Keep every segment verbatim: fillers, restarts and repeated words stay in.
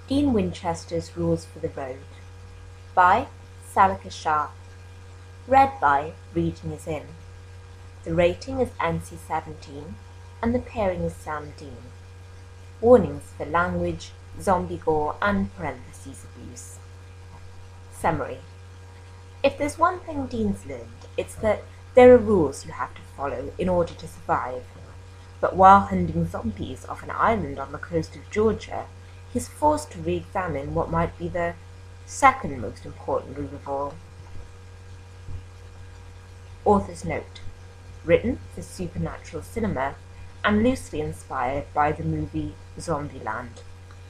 Dean Winchester's Rules for the Road by Salika Shah. Read by Reading Is In. The rating is N C seventeen and the pairing is Sam Dean. Warnings for language, zombie gore and parentheses abuse. Summary. If there's one thing Dean's learned, it's that there are rules you have to follow in order to survive. But while hunting zombies off an island on the coast of Georgia, he's forced to re-examine what might be the second most important rule of all. Author's note. Written for Supernatural Cinema and loosely inspired by the movie Zombieland.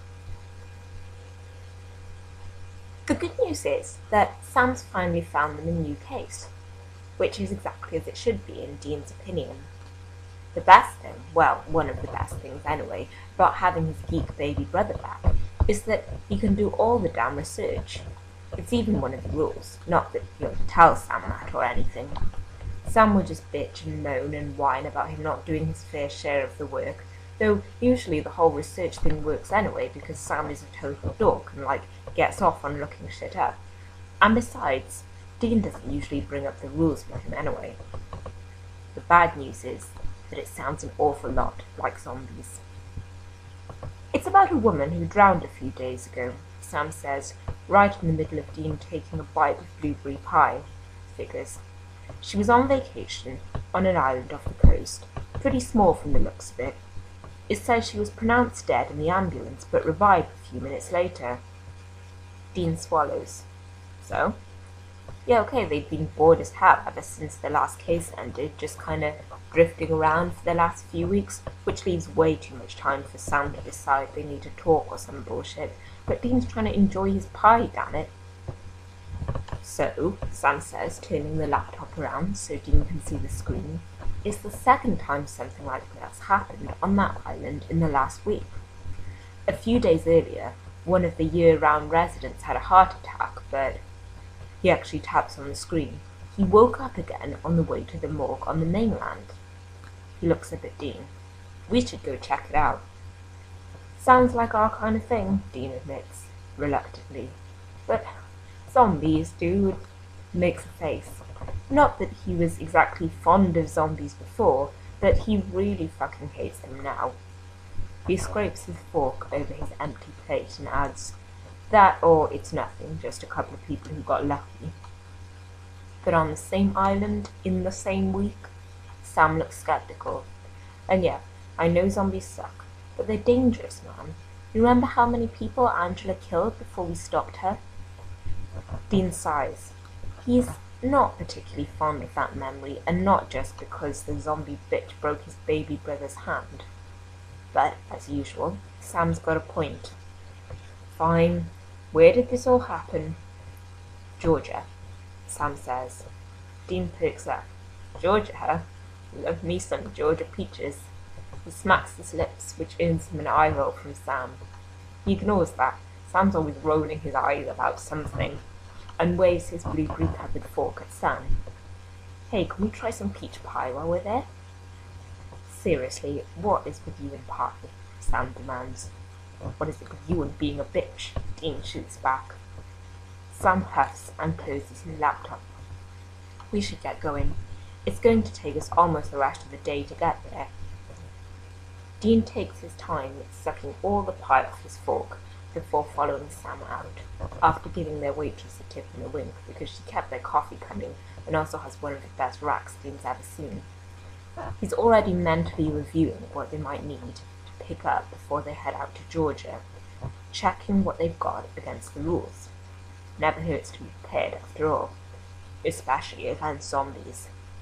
The good news is that Sam's finally found them a new case, which is exactly as it should be in Dean's opinion. The best thing, well, one of the best things anyway, about having his geek baby brother back, is that he can do all the damn research. It's even one of the rules, not that he'll tell Sam that or anything. Sam would just bitch and moan and whine about him not doing his fair share of the work, though usually the whole research thing works anyway because Sam is a total dork and, like, gets off on looking shit up. And besides, Dean doesn't usually bring up the rules with him anyway. The bad news is that it sounds an awful lot like zombies. It's about a woman who drowned a few days ago, Sam says, right in the middle of Dean taking a bite of blueberry pie. Figures. She was on vacation on an island off the coast, pretty small from the looks of it. It says she was pronounced dead in the ambulance, but revived a few minutes later. Dean swallows. So? Yeah, okay, they've been bored as hell ever since the last case ended, just kinda drifting around for the last few weeks, which leaves way too much time for Sam to decide they need to talk or some bullshit, but Dean's trying to enjoy his pie, damn it. So, Sam says, turning the laptop around so Dean can see the screen, it's the second time something like that's happened on that island in the last week. A few days earlier, one of the year-round residents had a heart attack, but he actually taps on the screen. He woke up again on the way to the morgue on the mainland. He looks up at Dean. We should go check it out. Sounds like our kind of thing, Dean admits, reluctantly. But zombies, dude, makes a face. Not that he was exactly fond of zombies before, but he really fucking hates them now. He scrapes his fork over his empty plate and adds, that or it's nothing, just a couple of people who got lucky. But on the same island, in the same week? Sam looks skeptical. And yeah, I know zombies suck, but they're dangerous, man. You remember how many people Angela killed before we stopped her? Dean sighs. He's not particularly fond of that memory, and not just because the zombie bitch broke his baby brother's hand. But, as usual, Sam's got a point. Fine. Where did this all happen? Georgia, Sam says. Dean perks up. Georgia, huh? Love me some Georgia peaches. He smacks his lips, which earns him an eye roll from Sam. He ignores that. Sam's always rolling his eyes about something, and waves his blueberry-covered fork at Sam. Hey, can we try some peach pie while we're there? Seriously, what is with you and pie? Sam demands. What is it with you and being a bitch? Dean shoots back. Sam huffs and closes his laptop. We should get going. It's going to take us almost the rest of the day to get there. Dean takes his time sucking all the pie off his fork before following Sam out, after giving their waitress a tip and a wink because she kept their coffee coming and also has one of the best racks Dean's ever seen. He's already mentally reviewing what they might need to pick up before they head out to Georgia, checking what they've got against the rules. Never hurts to be prepared after all, especially against zombies.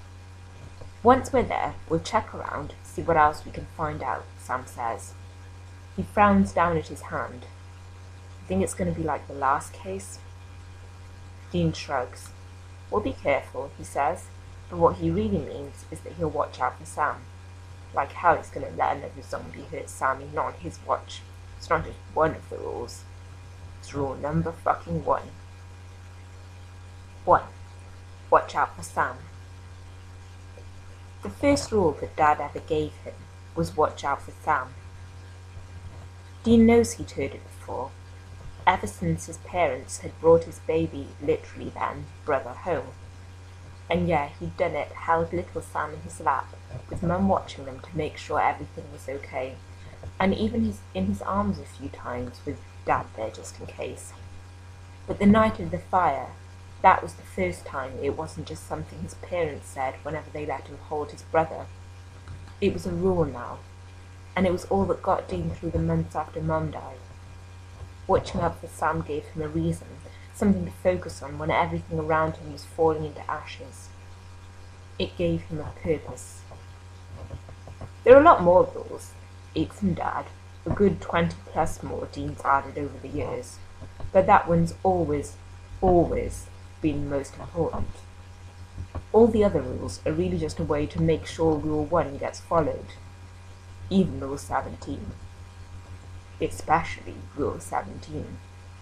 Once we're there, we'll check around, see what else we can find out, Sam says. He frowns down at his hand. You think it's going to be like the last case? Dean shrugs. We'll be careful, he says, but what he really means is that he'll watch out for Sam. Like how he's going to let another zombie hurt Sammy not on his watch. It's not just one of the rules. It's rule number fucking one. One. Watch out for Sam. The first rule that Dad ever gave him was watch out for Sam. Dean knows he'd heard it before, ever since his parents had brought his baby, literally then, brother home. And yeah, he'd done it, held little Sam in his lap, with Mum watching them to make sure everything was okay, and even his, in his arms a few times, with Dad there just in case. But the night of the fire, that was the first time it wasn't just something his parents said whenever they let him hold his brother. It was a rule now, and it was all that got Dean through the months after Mum died. Watching up for Sam gave him a reason, something to focus on when everything around him was falling into ashes. It gave him a purpose. There are a lot more rules, eight from Dad, a good twenty plus more Dean's added over the years, but that one's always, always been the most important. All the other rules are really just a way to make sure Rule one gets followed, even Rule seventeen. Especially Rule seventeen.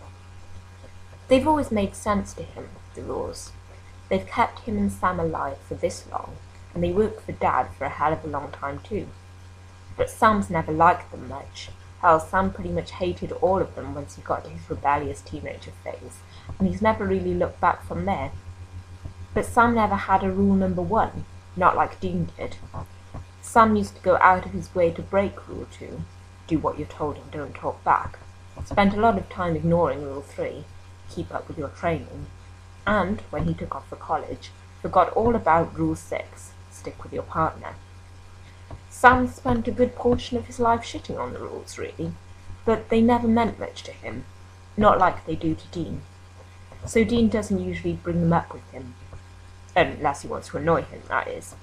They've always made sense to him, the rules. They've kept him and Sam alive for this long, and they work for Dad for a hell of a long time too. But Sam's never liked them much. Hell, Sam pretty much hated all of them once he got to his rebellious teenager phase, and he's never really looked back from there. But Sam never had a rule number one, not like Dean did. Sam used to go out of his way to break Rule two, do what you're told and don't talk back, spent a lot of time ignoring Rule three, keep up with your training, and, when he took off for college, forgot all about Rule six, stick with your partner. Sam spent a good portion of his life shitting on the rules, really, but they never meant much to him, not like they do to Dean. So Dean doesn't usually bring them up with him, unless he wants to annoy him, that is.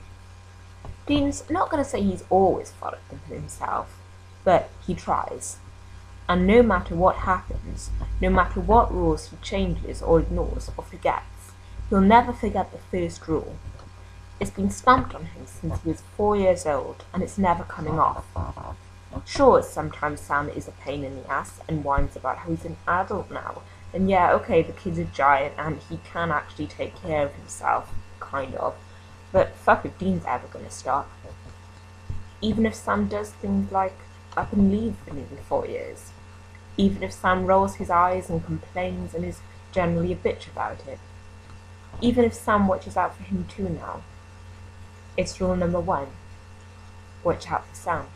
Dean's not going to say he's always followed them himself, but he tries. And no matter what happens, no matter what rules he changes or ignores or forgets, he'll never forget the first rule. It's been stamped on him since he was four years old, and it's never coming off. Sure, sometimes Sam is a pain in the ass and whines about how he's an adult now, and yeah, okay, the kid's a giant and he can actually take care of himself, kind of, but fuck if Dean's ever gonna stop. Even if Sam does things like up and leave for nearly four years. Even if Sam rolls his eyes and complains and is generally a bitch about it. Even if Sam watches out for him too now. It's rule number one. Watch out for Sam.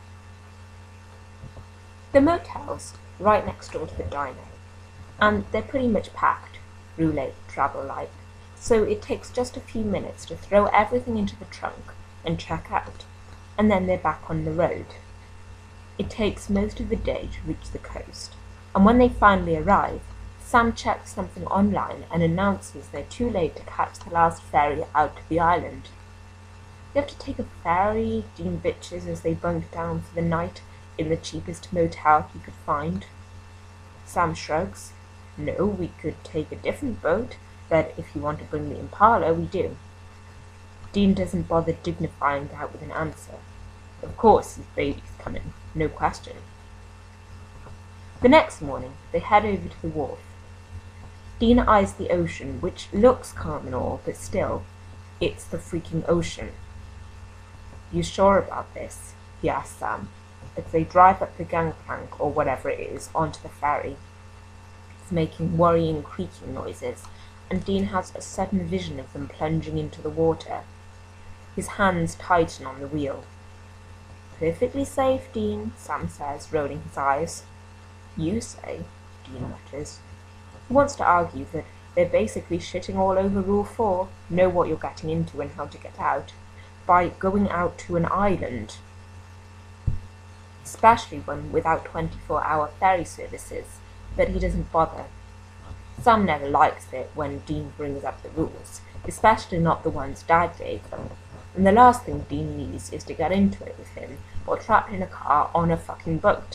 The motel's right next door to the diner, and they're pretty much packed, roulette, travel light, so it takes just a few minutes to throw everything into the trunk and check out, and then they're back on the road. It takes most of the day to reach the coast, and when they finally arrive, Sam checks something online and announces they're too late to catch the last ferry out to the island. You have to take a ferry, Dean bitches as they bunk down for the night in the cheapest motel he could find. Sam shrugs. No, we could take a different boat, but if you want to bring the Impala, we do. Dean doesn't bother dignifying that with an answer. Of course his baby's coming, no question. The next morning, they head over to the wharf. Dean eyes the ocean, which looks calm and all, but still, it's the freaking ocean. You sure about this? He asks Sam, as they drive up the gangplank, or whatever it is, onto the ferry. It's making worrying creaking noises, and Dean has a sudden vision of them plunging into the water. His hands tighten on the wheel. Perfectly safe, Dean, Sam says, rolling his eyes. You say, Dean mutters. He wants to argue that they're basically shitting all over Rule four, know what you're getting into and how to get out, by going out to an island. Especially when without twenty-four hour ferry services, but he doesn't bother. Sam never likes it when Dean brings up the rules, especially not the ones Dad gave them. And the last thing Dean needs is to get into it with him, or trapped in a car on a fucking boat.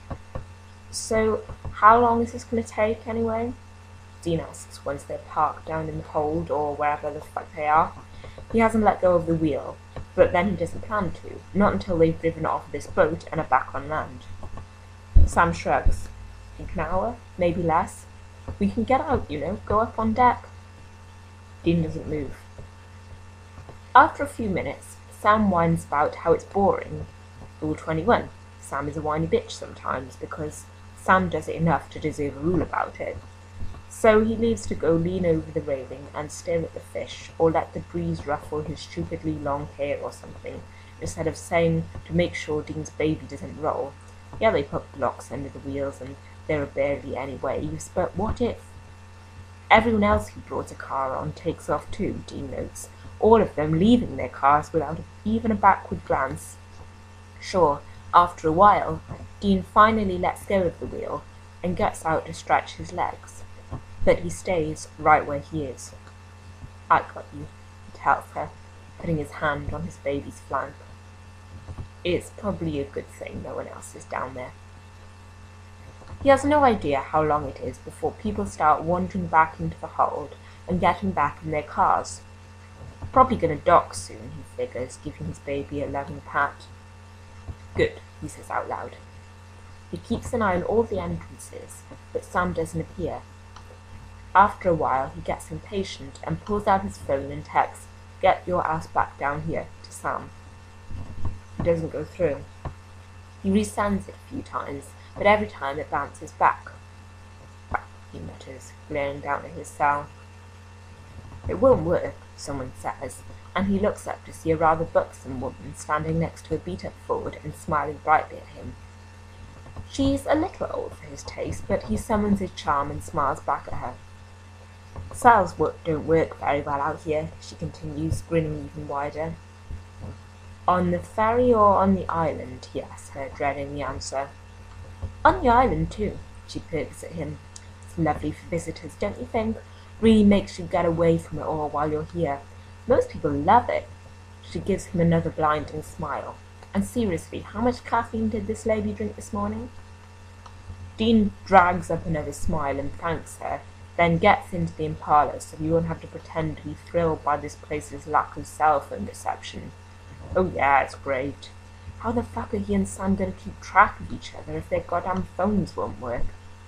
So, how long is this going to take, anyway? Dean asks once they're parked down in the hold, or wherever the fuck they are. He hasn't let go of the wheel, but then he doesn't plan to, not until they've driven off this boat and are back on land. Sam shrugs. Think an hour? Maybe less? We can get out, you know, go up on deck. Dean doesn't move. After a few minutes, Sam whines about how it's boring. Rule twenty-one. Sam is a whiny bitch sometimes because Sam does it enough to deserve a rule about it. So he leaves to go lean over the railing and stare at the fish, or let the breeze ruffle his stupidly long hair or something, instead of saying, to make sure Dean's baby doesn't roll, "Yeah, they put blocks under the wheels and there are barely any waves, but what if?" Everyone else who brought a car on takes off too, Dean notes, all of them leaving their cars without even a backward glance. Sure, after a while, Dean finally lets go of the wheel and gets out to stretch his legs, but he stays right where he is. "I got you," he tells her, putting his hand on his baby's flank. It's probably a good thing no one else is down there. He has no idea how long it is before people start wandering back into the hold and getting back in their cars. Probably gonna dock soon, he figures, giving his baby a loving pat. "Good," he says out loud. He keeps an eye on all the entrances, but Sam doesn't appear. After a while, he gets impatient and pulls out his phone and texts, "Get your ass back down here," to Sam. It doesn't go through. He resends it a few times, but every time it bounces back. "Well," he mutters, glaring down at his cell. "It won't work," someone says, and he looks up to see a rather buxom woman standing next to a beat-up Ford and smiling brightly at him. She's a little old for his taste, but he summons his charm and smiles back at her. "Cells work don't work very well out here," she continues, grinning even wider. "On the ferry or on the island?" he asks her, dreading the answer. "On the island, too," she perks at him. "It's lovely for visitors, don't you think? Really makes you get away from it all while you're here. Most people love it." She gives him another blinding smile. "And seriously, how much caffeine did this lady drink this morning?" Dean drags up another smile and thanks her, then gets into the Impala so he won't have to pretend to be thrilled by this place's lack of cell phone reception. Oh yeah, it's great. How the fuck are he and Sam gonna keep track of each other if their goddamn phones won't work?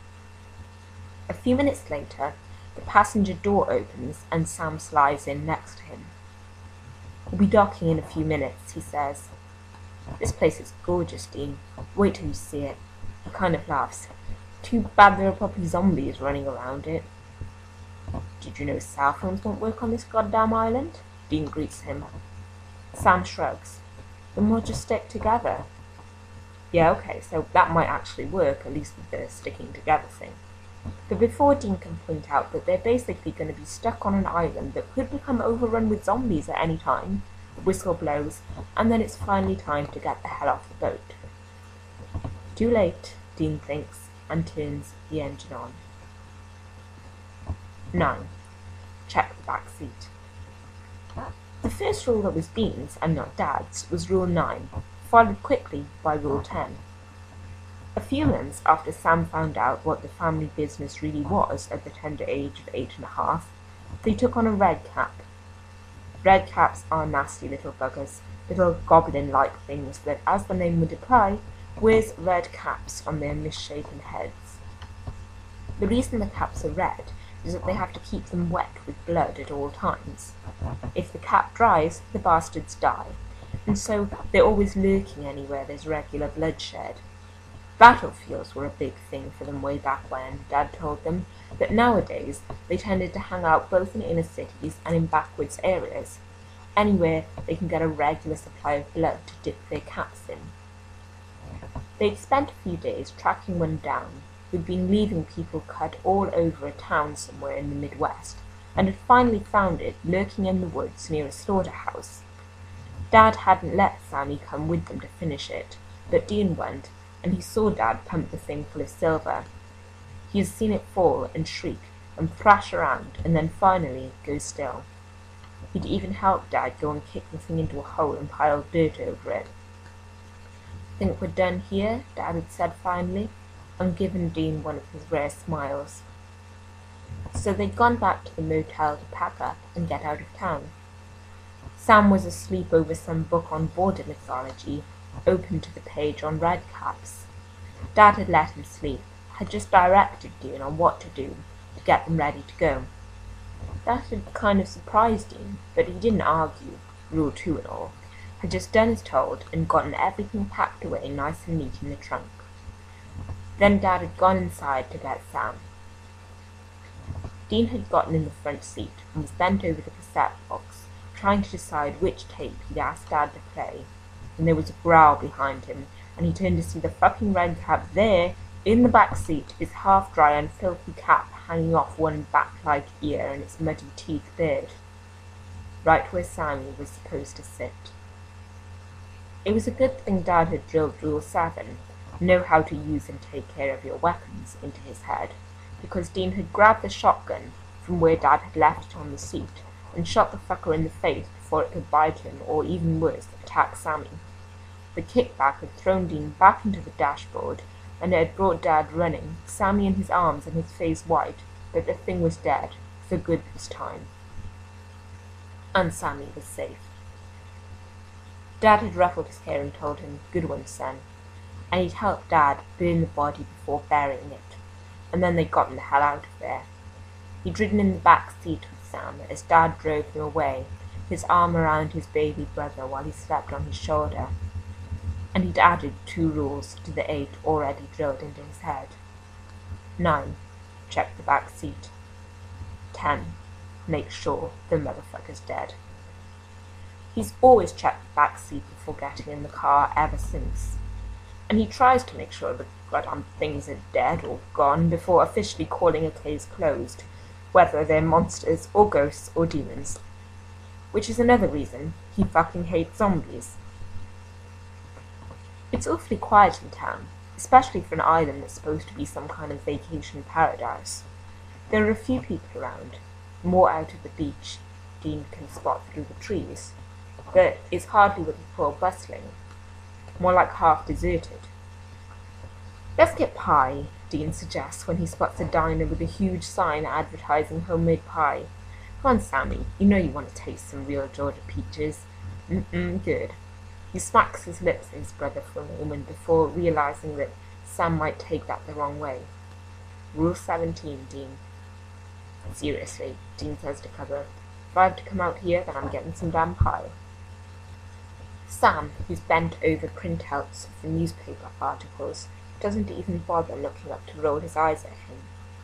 A few minutes later, the passenger door opens and Sam slides in next to him. "We'll be docking in a few minutes," he says. "This place is gorgeous, Dean. Wait till you see it." He kind of laughs. "Too bad there are probably zombies running around it." "Did you know cell phones won't work on this goddamn island?" Dean greets him. Sam shrugs. "Then we'll just stick together." Yeah, okay, so that might actually work, at least with the sticking together thing. But before Dean can point out that they're basically going to be stuck on an island that could become overrun with zombies at any time, the whistle blows, and then it's finally time to get the hell off the boat. Too late, Dean thinks, and turns the engine on. nine. Check the back seat. The first rule that was Dean's, and not Dad's, was Rule nine, followed quickly by Rule ten. A few months after Sam found out what the family business really was at the tender age of eight and a half, they took on a red cap. Red caps are nasty little buggers, little goblin-like things that, as the name would imply, wears red caps on their misshapen heads. The reason the caps are red is that they have to keep them wet with blood at all times. If the cap dries, the bastards die, and so they're always lurking anywhere there's regular bloodshed. Battlefields were a big thing for them way back when, Dad told them, but nowadays they tended to hang out both in inner cities and in backwoods areas, anywhere they can get a regular supply of blood to dip their caps in. They'd spent a few days tracking one down who'd been leaving people cut all over a town somewhere in the Midwest, and had finally found it lurking in the woods near a slaughterhouse. Dad hadn't let Sammy come with them to finish it, but Dean went, and he saw Dad pump the thing full of silver. He had seen it fall and shriek and thrash around and then finally go still. He'd even helped Dad go and kick the thing into a hole and pile dirt over it. "Think we're done here?" Dad had said finally, and given Dean one of his rare smiles. So they'd gone back to the motel to pack up and get out of town. Sam was asleep over some book on border mythology, open to the page on red caps. Dad had let him sleep, had just directed Dean on what to do to get them ready to go. That had kind of surprised Dean, but he didn't argue, Rule two and all, had just done as told and gotten everything packed away nice and neat in the trunk. Then Dad had gone inside to get Sam. Dean had gotten in the front seat and was bent over the cassette box, trying to decide which tape he'd asked Dad to play, when there was a growl behind him, and he turned to see the fucking red cap there, in the back seat, his half-dry and filthy cap hanging off one bat-like ear and its muddy teeth bared, right where Sammy was supposed to sit. It was a good thing Dad had drilled Rule seven, know how to use and take care of your weapons, into his head, because Dean had grabbed the shotgun from where Dad had left it on the seat and shot the fucker in the face before it could bite him or, even worse, attack Sammy. The kickback had thrown Dean back into the dashboard, and it had brought Dad running, Sammy in his arms and his face white, but the thing was dead, for good this time. And Sammy was safe. Dad had ruffled his hair and told him, "Good one, son," and he'd helped Dad burn the body before burying it, and then they'd gotten the hell out of there. He'd ridden in the back seat with Sam as Dad drove him away, his arm around his baby brother while he slept on his shoulder, and he'd added two rules to the eight already drilled into his head. Nine, check the back seat. Ten, make sure the motherfucker's dead. He's always checked the back seat before getting in the car ever since, and he tries to make sure the goddamn things are dead or gone before officially calling a case closed, whether they're monsters or ghosts or demons. Which is another reason he fucking hates zombies. It's awfully quiet in town, especially for an island that's supposed to be some kind of vacation paradise. There are a few people around, more out at the beach Dean can spot through the trees, but it's hardly what you call bustling, more like half deserted. "Let's get pie," Dean suggests when he spots a diner with a huge sign advertising homemade pie. "Come on, Sammy, you know you want to taste some real Georgia peaches." Mm-mm, good. He smacks his lips at his brother for a moment before realizing that Sam might take that the wrong way. "Rule seventeen, Dean." "Seriously," Dean says to Cubber, "if I have to come out here, then I'm getting some damn pie." Sam, who's bent over printouts of the newspaper articles, doesn't even bother looking up to roll his eyes at him.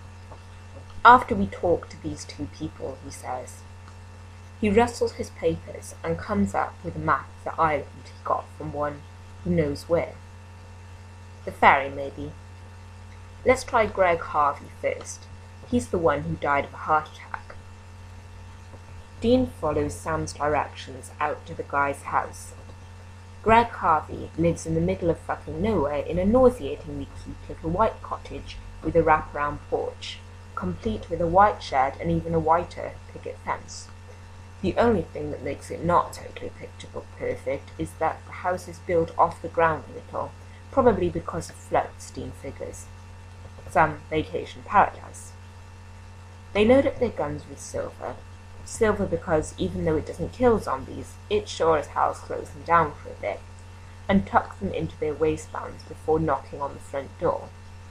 "After we talk to these two people," he says. He rustles his papers and comes up with a map of the island he got from one who knows where. The ferry, maybe. Let's try Greg Harvey first. He's the one who died of a heart attack. Dean follows Sam's directions out to the guy's house. Greg Harvey lives in the middle of fucking nowhere in a nauseatingly cute little white cottage with a wraparound porch, complete with a white shed and even a whiter picket fence. The only thing that makes it not totally picture-book perfect is that the house is built off the ground a little, probably because of floods, Dean figures. Some vacation paradise. They load up their guns with silver. Silver because, even though it doesn't kill zombies, it sure as hell slows them down for a bit, and tuck them into their waistbands before knocking on the front door.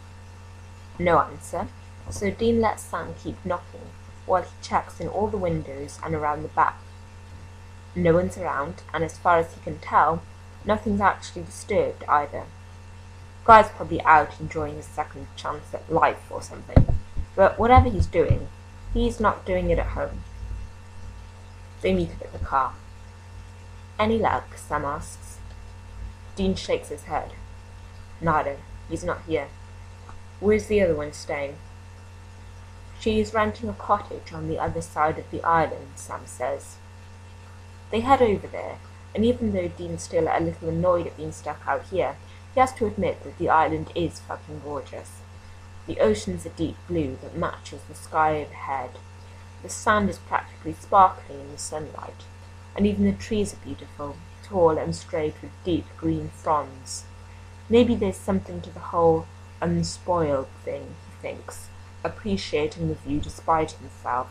No answer, so Dean lets Sam keep knocking, while he checks in all the windows and around the back. No one's around, and as far as he can tell, nothing's actually disturbed either. Guy's probably out enjoying his second chance at life or something, but whatever he's doing, he's not doing it at home. They meet up at the car. "Any luck?" Sam asks. Dean shakes his head. "Nada, he's not here." "Where's the other one staying?" "She's renting a cottage on the other side of the island," Sam says. They head over there, and even though Dean's still a little annoyed at being stuck out here, he has to admit that the island is fucking gorgeous. The ocean's a deep blue that matches the sky overhead. The sand is practically sparkling in the sunlight, and even the trees are beautiful, tall and straight with deep green fronds. Maybe there's something to the whole unspoiled thing, he thinks, appreciating the view despite himself.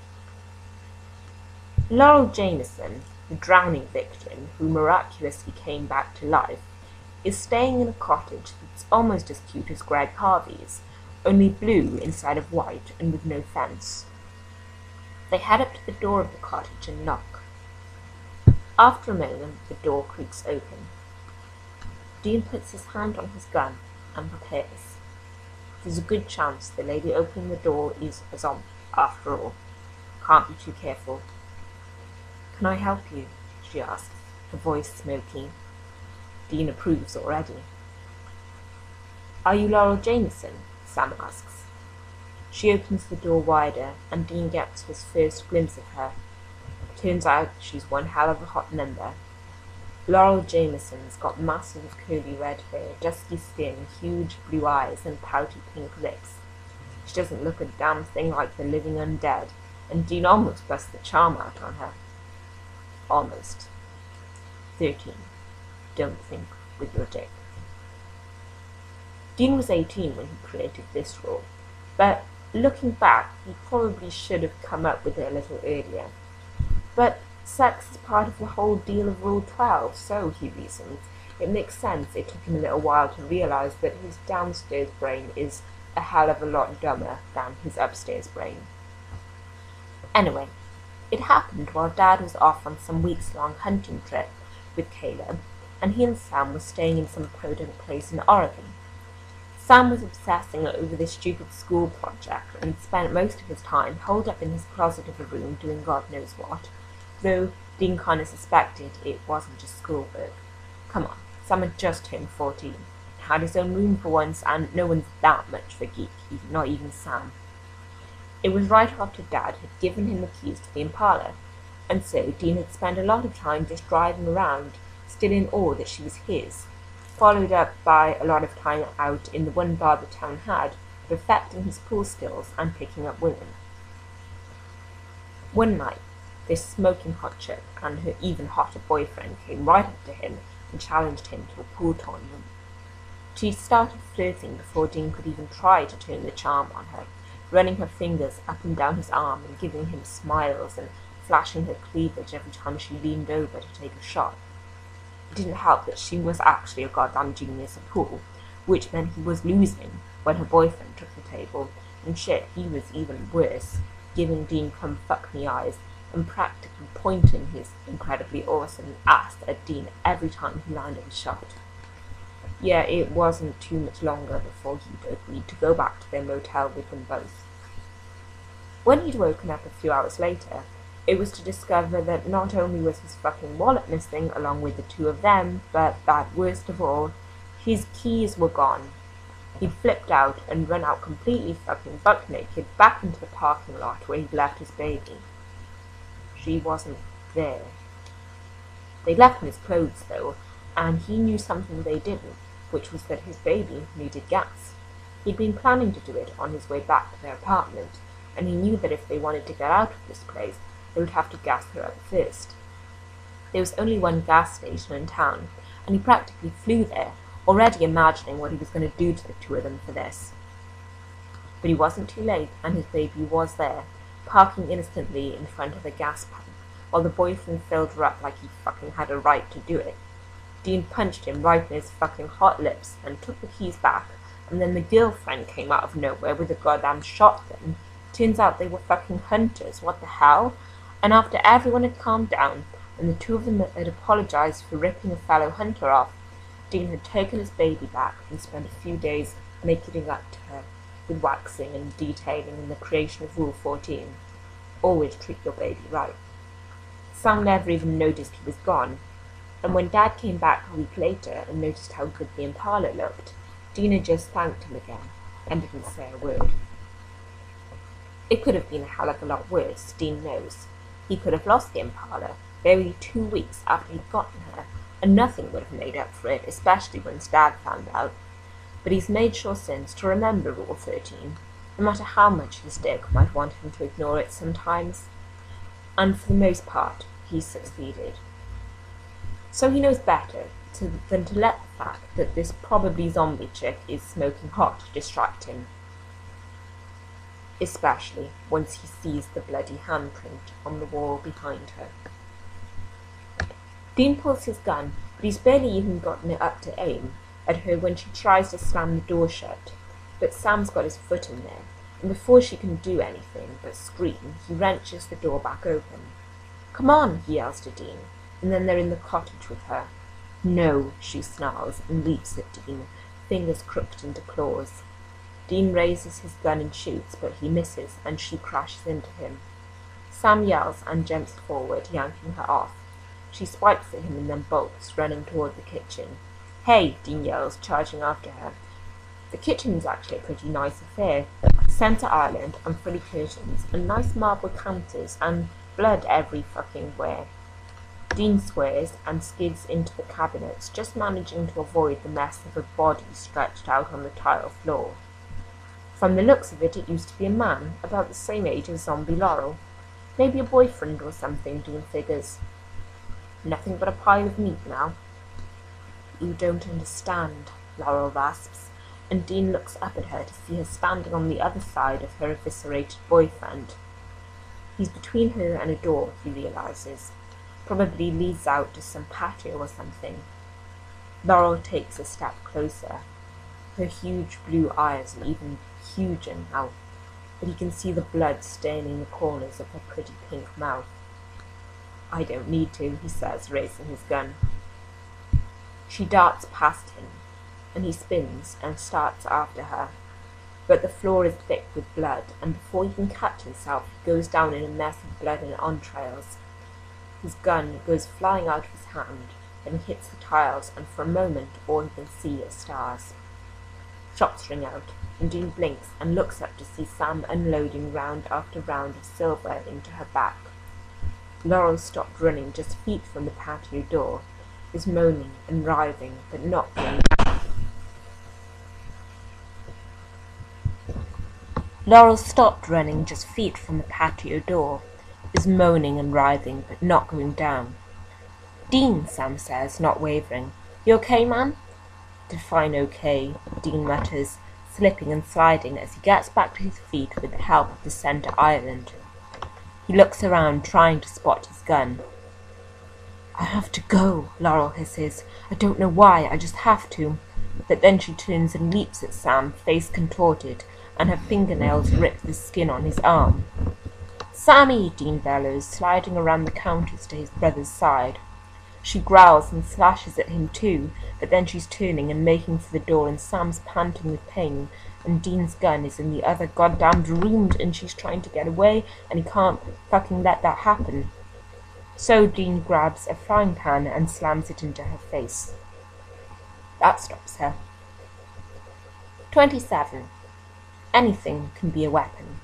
Laurel Jameson, the drowning victim who miraculously came back to life, is staying in a cottage that's almost as cute as Greg Harvey's, only blue inside of white and with no fence. They head up to the door of the cottage and knock. After a moment, the door creaks open. Dean puts his hand on his gun and prepares. There's a good chance the lady opening the door is a zombie, after all. Can't be too careful. "Can I help you?" she asks, her voice smoky. Dean approves already. "Are you Laurel Jameson?" Sam asks. She opens the door wider, and Dean gets his first glimpse of her. Turns out she's one hell of a hot number. Laurel Jameson's got massive curly red hair, dusky skin, huge blue eyes, and pouty pink lips. She doesn't look a damn thing like the living undead, and Dean almost busts the charm out on her. Almost. Thirteen. Don't think with your dick. Dean was eighteen when he created this rule, but looking back, he probably should have come up with it a little earlier. But sex is part of the whole deal of Rule twelve, so, he reasons, it makes sense it took him a little while to realize that his downstairs brain is a hell of a lot dumber than his upstairs brain. Anyway, it happened while Dad was off on some weeks-long hunting trip with Caleb, and he and Sam were staying in some podunk place in Oregon. Sam was obsessing over this stupid school project and spent most of his time holed up in his closet of a room doing God knows what, though Dean kind of suspected it wasn't just schoolwork. Come on, Sam had just turned fourteen, had his own room for once, and no one's that much of a geek, not even Sam. It was right after Dad had given him the keys to the Impala, and so Dean had spent a lot of time just driving around, still in awe that she was his, followed up by a lot of time out in the one bar the town had, perfecting his pool skills and picking up women. One night, this smoking hot chick and her even hotter boyfriend came right up to him and challenged him to a pool tournament. She started flirting before Dean could even try to turn the charm on her, running her fingers up and down his arm and giving him smiles and flashing her cleavage every time she leaned over to take a shot. It didn't help that she was actually a goddamn genius at pool, which meant he was losing when her boyfriend took the table, and shit, he was even worse, giving Dean come fuck me eyes and practically pointing his incredibly awesome ass at Dean every time he landed a shot. Yeah, it wasn't too much longer before he'd agreed to go back to their motel with them both. When he'd woken up a few hours later, it was to discover that not only was his fucking wallet missing along with the two of them, but that, worst of all, his keys were gone. He'd flipped out and run out completely fucking buck naked back into the parking lot where he'd left his baby. She wasn't there. They'd left him his clothes, though, and he knew something they didn't, which was that his baby needed gas. He'd been planning to do it on his way back to their apartment, and he knew that if they wanted to get out of this place, they would have to gas her up first. There was only one gas station in town, and he practically flew there, already imagining what he was going to do to the two of them for this. But he wasn't too late, and his baby was there, parking innocently in front of the gas pump, while the boyfriend filled her up like he fucking had a right to do it. Dean punched him right in his fucking hot lips and took the keys back, and then the girlfriend came out of nowhere with a goddamn shotgun. Turns out they were fucking hunters, what the hell? And after everyone had calmed down, and the two of them had apologized for ripping a fellow hunter off, Dean had taken his baby back and spent a few days making it up to her, with waxing and detailing and the creation of Rule fourteen. Always treat your baby right. Sam never even noticed he was gone, and when Dad came back a week later and noticed how good the Impala looked, Dean just thanked him again, and didn't say a word. It could have been a hell of a lot worse, Dean knows. He could have lost the Impala barely two weeks after he'd gotten her, and nothing would have made up for it, especially once Dad found out. But he's made sure since to remember Rule thirteen, no matter how much his dick might want him to ignore it sometimes. And for the most part, he's succeeded. So he knows better to, than to let the fact that this probably zombie chick is smoking hot distract him. Especially once he sees the bloody handprint on the wall behind her. Dean pulls his gun, but he's barely even gotten it up to aim at her when she tries to slam the door shut. But Sam's got his foot in there, and before she can do anything but scream, he wrenches the door back open. "Come on," he yells to Dean, and then they're in the cottage with her. "No," she snarls and leaps at Dean, fingers crooked into claws. Dean raises his gun and shoots, but he misses, and she crashes into him. Sam yells and jumps forward, yanking her off. She swipes at him and then bolts, running toward the kitchen. "Hey!" Dean yells, charging after her. The kitchen is actually a pretty nice affair. Centre island and fully curtains, and nice marble counters, and blood every fucking where. Dean swears and skids into the cabinets, just managing to avoid the mess of a body stretched out on the tile floor. From the looks of it, it used to be a man, about the same age as Zombie Laurel. Maybe a boyfriend or something, Dean figures. Nothing but a pile of meat now. "You don't understand," Laurel rasps, and Dean looks up at her to see her standing on the other side of her eviscerated boyfriend. He's between her and a door, he realizes. Probably leads out to some patio or something. Laurel takes a step closer. Her huge blue eyes are even huger now, but he can see the blood staining the corners of her pretty pink mouth. "I don't need to," he says, raising his gun. She darts past him, and he spins and starts after her. But the floor is thick with blood, and before he can catch himself, he goes down in a mess of blood and entrails. His gun goes flying out of his hand, and he hits the tiles, and for a moment all he can see is stars. Shots ring out, and Dean blinks and looks up to see Sam unloading round after round of silver into her back. Laurel stopped running just feet from the patio door, is moaning and writhing, but not going down. Laurel stopped running just feet from the patio door, is moaning and writhing, but not going down. "Dean," Sam says, not wavering. "You okay, man?" "Define okay," Dean mutters, slipping and sliding as he gets back to his feet with the help of the centre island. He looks around, trying to spot his gun. "I have to go," Laurel hisses. "I don't know why, I just have to." But then she turns and leaps at Sam, face contorted, and her fingernails rip the skin on his arm. "Sammy!" Dean bellows, sliding around the counters to his brother's side. She growls and slashes at him too, but then she's turning and making for the door, and Sam's panting with pain, and Dean's gun is in the other goddamned room, and she's trying to get away, and he can't fucking let that happen. So Dean grabs a frying pan and slams it into her face. That stops her. twenty-seven. Anything can be a weapon.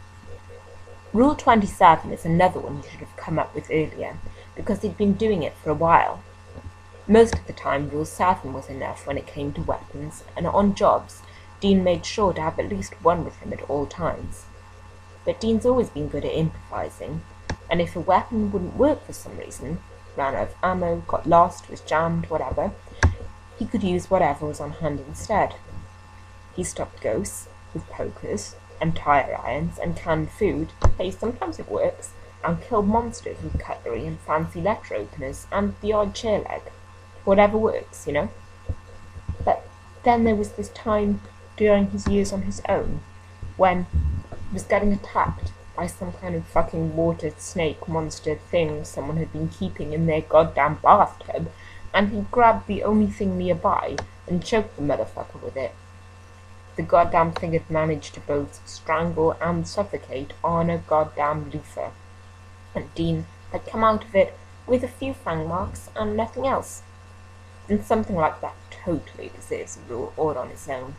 Rule twenty-seven is another one you should have come up with earlier, because he'd been doing it for a while. Most of the time, Rule seven was enough when it came to weapons, and on jobs, Dean made sure to have at least one with him at all times. But Dean's always been good at improvising, and if a weapon wouldn't work for some reason, ran out of ammo, got lost, was jammed, whatever, he could use whatever was on hand instead. He stopped ghosts with pokers, and tire irons, and canned food, hey, sometimes it works, and killed monsters with cutlery and fancy letter openers, and the odd chair leg. Whatever works, you know? But then there was this time during his years on his own, when he was getting attacked by some kind of fucking water snake monster thing someone had been keeping in their goddamn bathtub, and he grabbed the only thing nearby and choked the motherfucker with it. The goddamn thing had managed to both strangle and suffocate on a goddamn loofah, and Dean had come out of it with a few fang marks and nothing else. And something like that totally deserves a rule all on its own.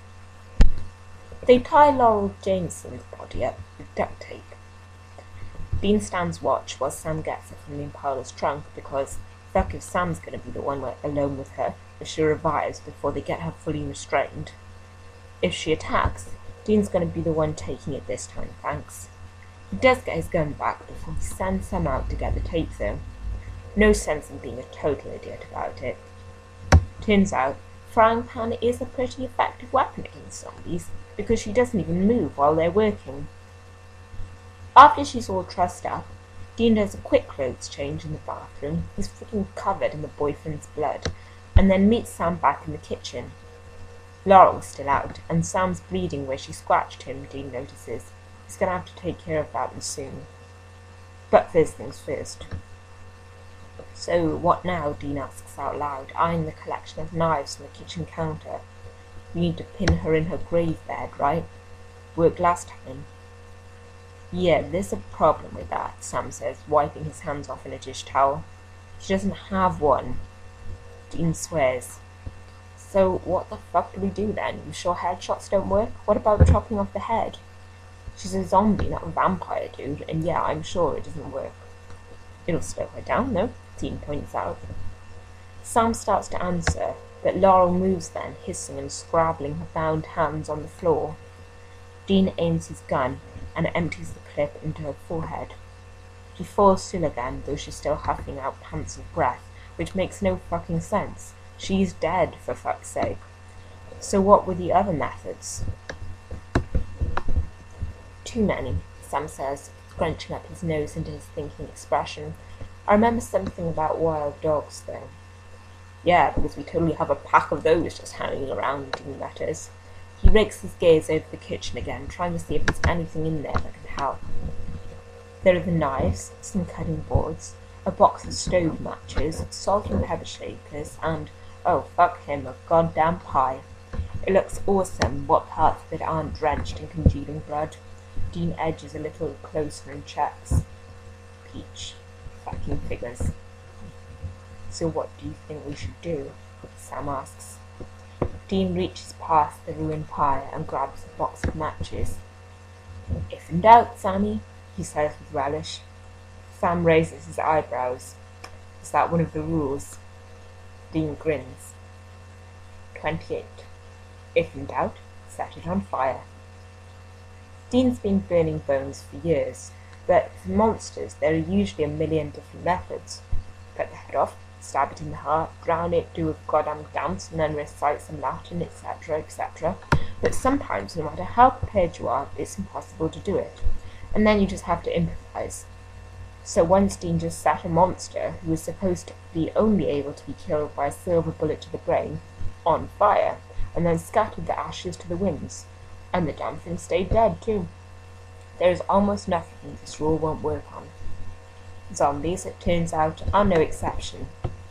They tie Laurel Jameson's body up with duct tape. Dean stands watch while Sam gets her from the Impala's trunk, because fuck if Sam's going to be the one alone with her if she revives before they get her fully restrained. If she attacks, Dean's going to be the one taking it this time, thanks. He does get his gun back before he sends Sam out to get the tape though. No sense in being a total idiot about it. Turns out, frying pan is a pretty effective weapon against zombies, because she doesn't even move while they're working. After she's all trussed up, Dean does a quick clothes change in the bathroom, he's freaking covered in the boyfriend's blood, and then meets Sam back in the kitchen. Laurel's still out, and Sam's bleeding where she scratched him, Dean notices. He's going to have to take care of that soon. But first things first. "So, what now?" Dean asks out loud, eyeing the collection of knives on the kitchen counter. You need to pin her in her grave bed, right? Worked last time. Yeah, there's a problem with that, Sam says, wiping his hands off in a dish towel. She doesn't have one. Dean swears. So what the fuck do we do then? You sure headshots don't work? What about chopping off the head? She's a zombie, not a vampire, dude, and yeah, I'm sure it doesn't work. It'll slow her down, though, Dean points out. Sam starts to answer, but Laurel moves then, hissing and scrabbling her bound hands on the floor. Dean aims his gun and empties the clip into her forehead. She falls still again, though she's still huffing out pants of breath, which makes no fucking sense. She's dead, for fuck's sake. So what were the other methods? Too many, Sam says, scrunching up his nose into his thinking expression. I remember something about wild dogs, though. Yeah, because we totally have a pack of those just hanging around, Dean mutters. He rakes his gaze over the kitchen again, trying to see if there's anything in there that could help. There are the knives, some cutting boards, a box of stove matches, salt and pepper shakers, and, oh fuck him, a goddamn pie. It looks awesome, what parts of it aren't drenched in congealing blood. Dean edges a little closer and checks. Peach. Fucking figures. So what do you think we should do? Sam asks. Dean reaches past the ruined pie and grabs a box of matches. If in doubt, Sammy, he says with relish. Sam raises his eyebrows. Is that one of the rules? Dean grins. Twenty-eight. If in doubt, set it on fire. Dean's been burning bones for years, but for monsters there are usually a million different methods. Cut the head off, stab it in the heart, drown it, do a goddamn dance, and then recite some Latin, et cetera, et cetera. But sometimes, no matter how prepared you are, it's impossible to do it. And then you just have to improvise. So once Dean just set a monster, who was supposed to be only able to be killed by a silver bullet to the brain, on fire, and then scattered the ashes to the winds. And the damn thing stayed dead, too. There is almost nothing this rule won't work on. Zombies, it turns out, are no exception.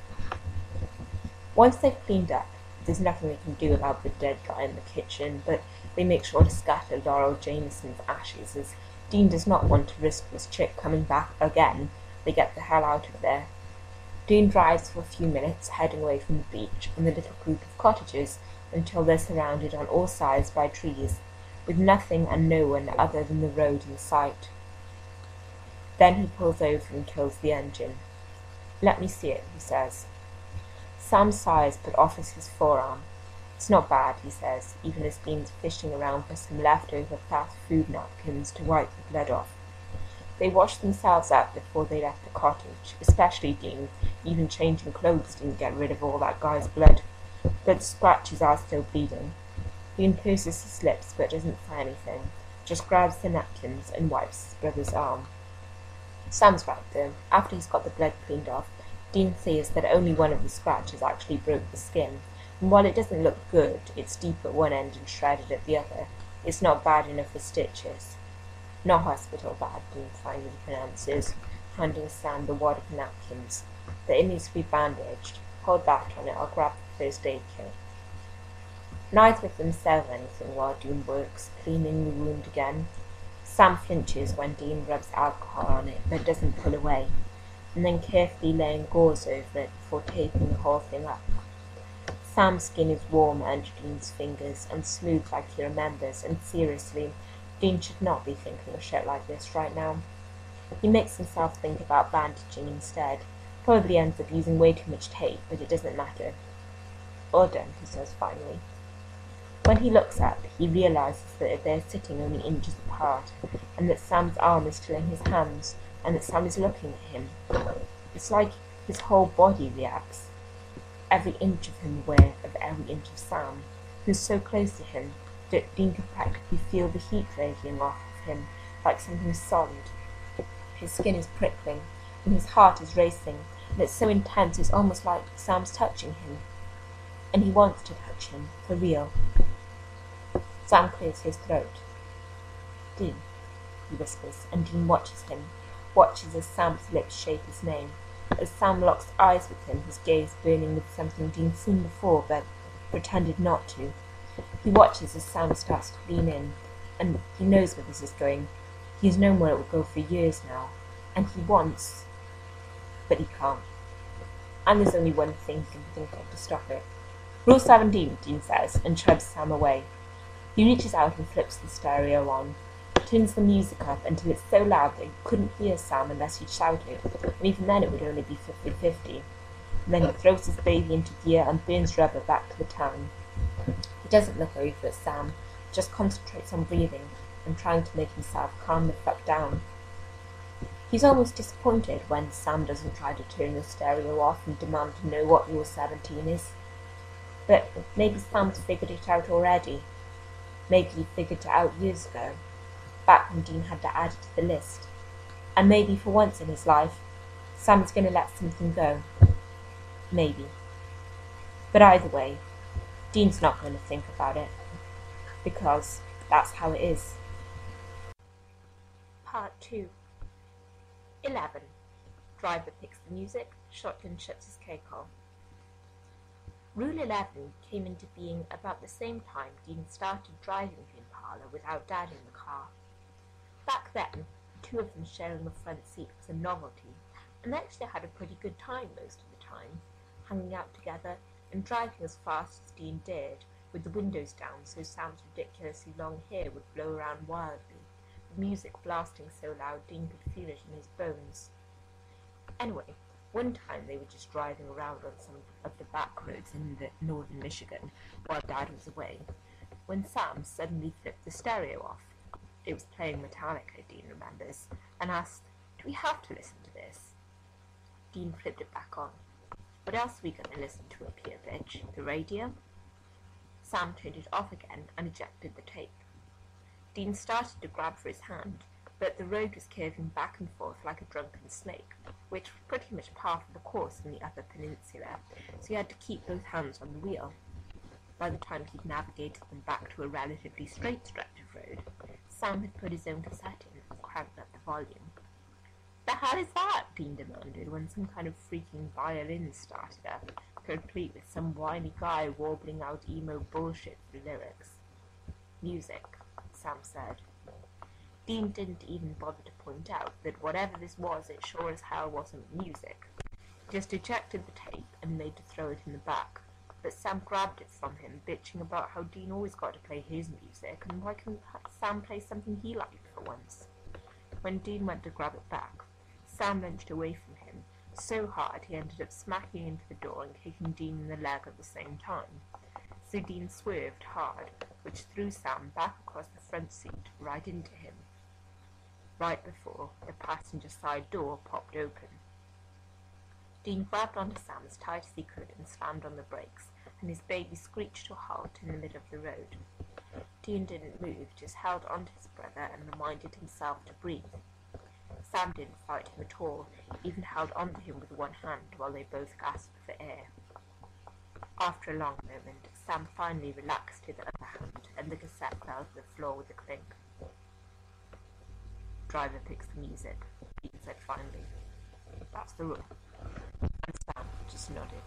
Once they've cleaned up, there's nothing they can do about the dead guy in the kitchen, but they make sure to scatter Laurel Jameson's ashes, as Dean does not want to risk this chick coming back again. They get the hell out of there. Dean drives for a few minutes, heading away from the beach and the little group of cottages, until they're surrounded on all sides by trees, with nothing and no one other than the road in sight. Then he pulls over and kills the engine. Let me see it, he says. Sam sighs but offers his forearm. It's not bad, he says, even as Dean's fishing around for some leftover fast food napkins to wipe the blood off. They wash themselves up before they left the cottage, especially Dean. Even changing clothes didn't get rid of all that guy's blood, but the scratches are still bleeding. Dean purses his lips but doesn't say anything, just grabs the napkins and wipes his brother's arm. Sam's right though. After he's got the blood cleaned off, Dean sees that only one of the scratches actually broke the skin, and while it doesn't look good, it's deep at one end and shredded at the other. It's not bad enough for stitches. Not hospital bad, Dean finally pronounces, handing Sam the wad of napkins. But it needs to be bandaged. Hold that on it, I'll grab the first aid kit. Neither of them says anything while Dean works, cleaning the wound again. Sam flinches when Dean rubs alcohol on it, but doesn't pull away, and then carefully laying gauze over it before taping the whole thing up. Sam's skin is warm under Dean's fingers and smooth like he remembers, and seriously, Dean should not be thinking of shit like this right now. He makes himself think about bandaging instead. Probably ends up using way too much tape, but it doesn't matter. All done, he says finally. When he looks up, he realizes that they're sitting only inches apart, and that Sam's arm is still in his hands, and that Sam is looking at him. It's like his whole body reacts. Every inch of him aware of every inch of Sam, who's so close to him that Dean can practically feel the heat radiating off of him like something solid. His skin is prickling, and his heart is racing, and it's so intense it's almost like Sam's touching him. And he wants to touch him, for real. Sam clears his throat. Dean, he whispers, and Dean watches him, watches as Sam's lips shape his name. As Sam locks eyes with him, his gaze burning with something Dean's seen before but pretended not to. He watches as Sam starts to lean in, and he knows where this is going. He has known where it will go for years now, and he wants, but he can't. And there's only one thing he can think of to stop it. Rule seventeen, Dean says, and shoves Sam away. He reaches out and flips the stereo on, turns the music up until it's so loud that you couldn't hear Sam unless you shouted, and even then it would only be fifty-fifty. And then he throws his baby into gear and burns rubber back to the town. He doesn't look over at Sam, just concentrates on breathing and trying to make himself calm the fuck down. He's almost disappointed when Sam doesn't try to turn the stereo off and demand to know what Rule seventeen is. But maybe Sam's figured it out already. Maybe he figured it out years ago, back when Dean had to add it to the list. And maybe for once in his life, Sam's going to let something go. Maybe. But either way, Dean's not going to think about it, because that's how it is. Part two. eleven. Driver picks the music, shotgun shuts his K-car. Rule eleven came into being about the same time Dean started driving the Impala without Dad in the car. Back then, the two of them sharing the front seat was a novelty, and they actually had a pretty good time most of the time, hanging out together and driving as fast as Dean dared, with the windows down so Sam's ridiculously long hair would blow around wildly, the music blasting so loud Dean could feel it in his bones. Anyway, one time they were just driving around on some of the back roads in the northern Michigan while Dad was away, when Sam suddenly flipped the stereo off. It was playing Metallica, Dean remembers, and asked, "Do we have to listen to this?" Dean flipped it back on. "What else are we going to listen to up here, bitch? The radio?" Sam turned it off again and ejected the tape. Dean started to grab for his hand, but the road was curving back and forth like a drunken snake, which was pretty much part of the course in the Upper Peninsula, so he had to keep both hands on the wheel. By the time he'd navigated them back to a relatively straight stretch of road, Sam had put his own cassette in and cranked up the volume. "The hell is that?" Dean demanded when some kind of freaking violin started up, complete with some whiny guy warbling out emo bullshit for lyrics. "Music," Sam said. Dean didn't even bother to point out that whatever this was, it sure as hell wasn't music. He just ejected the tape and made to throw it in the back, but Sam grabbed it from him, bitching about how Dean always got to play his music, and why couldn't Sam play something he liked for once? When Dean went to grab it back, Sam lunged away from him, so hard he ended up smacking into the door and kicking Dean in the leg at the same time. So Dean swerved hard, which threw Sam back across the front seat, right into him, right before the passenger side door popped open. Dean grabbed onto Sam as tight as he could and slammed on the brakes, and his baby screeched to a halt in the middle of the road. Dean didn't move, just held onto his brother and reminded himself to breathe. Sam didn't fight him at all, even held onto him with one hand while they both gasped for air. After a long moment, Sam finally relaxed his other hand, and the cassette fell to the floor with a clink. "Driver picks the music," Dean said finally. "That's the rule." And Sam just nodded.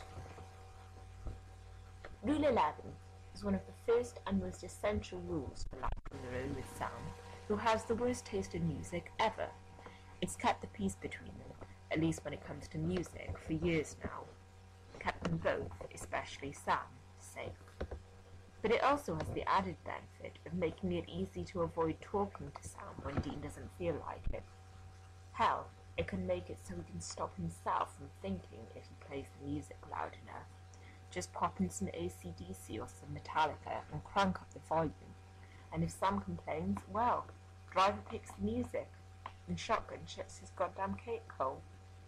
Rule eleven is one of the first and most essential rules for life on the road with Sam, who has the worst taste in music ever. It's kept the peace between them, at least when it comes to music, for years now. Kept them both, especially Sam, safe. But it also has the added benefit of making it easy to avoid talking to Sam when Dean doesn't feel like it. Hell, it can make it so he can stop himself from thinking if he plays the music loud enough. Just pop in some A C D C or some Metallica and crank up the volume. And if Sam complains, well, driver picks the music, and shotgun shuts his goddamn cake hole.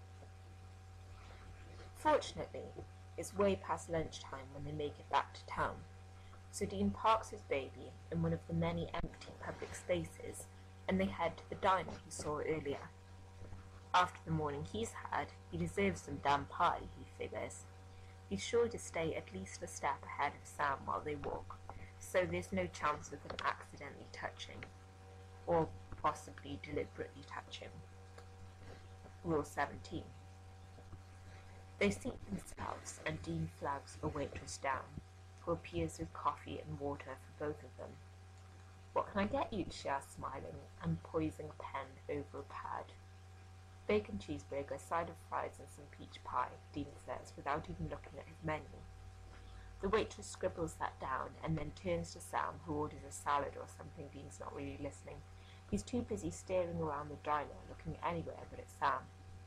Fortunately, it's way past lunchtime when they make it back to town, so Dean parks his baby in one of the many empty public spaces, and they head to the diner he saw earlier. After the morning he's had, he deserves some damn pie, he figures. He's sure to stay at least a step ahead of Sam while they walk, so there's no chance of them accidentally touching, or possibly deliberately touching. Rule seventeen. They seat themselves and Dean flags a waitress down. who appears with coffee and water for both of them. "What can I get you?" she asks, smiling, and poising a pen over a pad. "Bacon cheeseburger, side of fries, and some peach pie," Dean says, without even looking at his menu. The waitress scribbles that down, and then turns to Sam, who orders a salad or something. Dean's not really listening. He's too busy staring around the diner, looking anywhere but at Sam.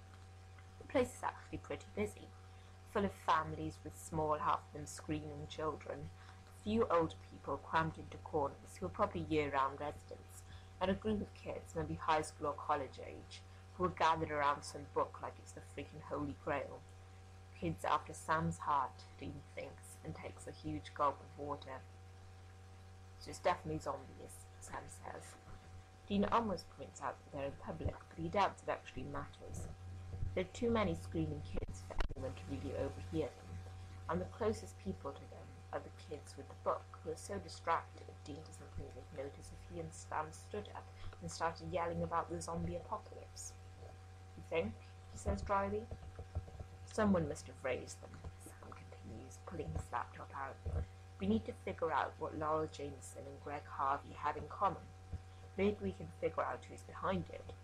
The place is actually pretty busy, full of families with small, half of them screaming children, a few old people crammed into corners who are probably year-round residents, and a group of kids, maybe high school or college age, who are gathered around some book like it's the freaking Holy Grail. Kids after Sam's heart, Dean thinks, and takes a huge gulp of water. "So it's definitely zombies," Sam says. Dean almost points out that they're in public, but he doubts it actually matters. There are too many screaming kids for anyone to really overhear them, and the closest people to them are the kids with the book, who are so distracted Dean doesn't think they'd notice if he and Sam stood up and started yelling about the zombie apocalypse. "You think?" he says dryly. "Someone must have raised them," Sam continues, pulling his laptop out. "We need to figure out what Laurel Jameson and Greg Harvey had in common. Maybe we can figure out who's behind it."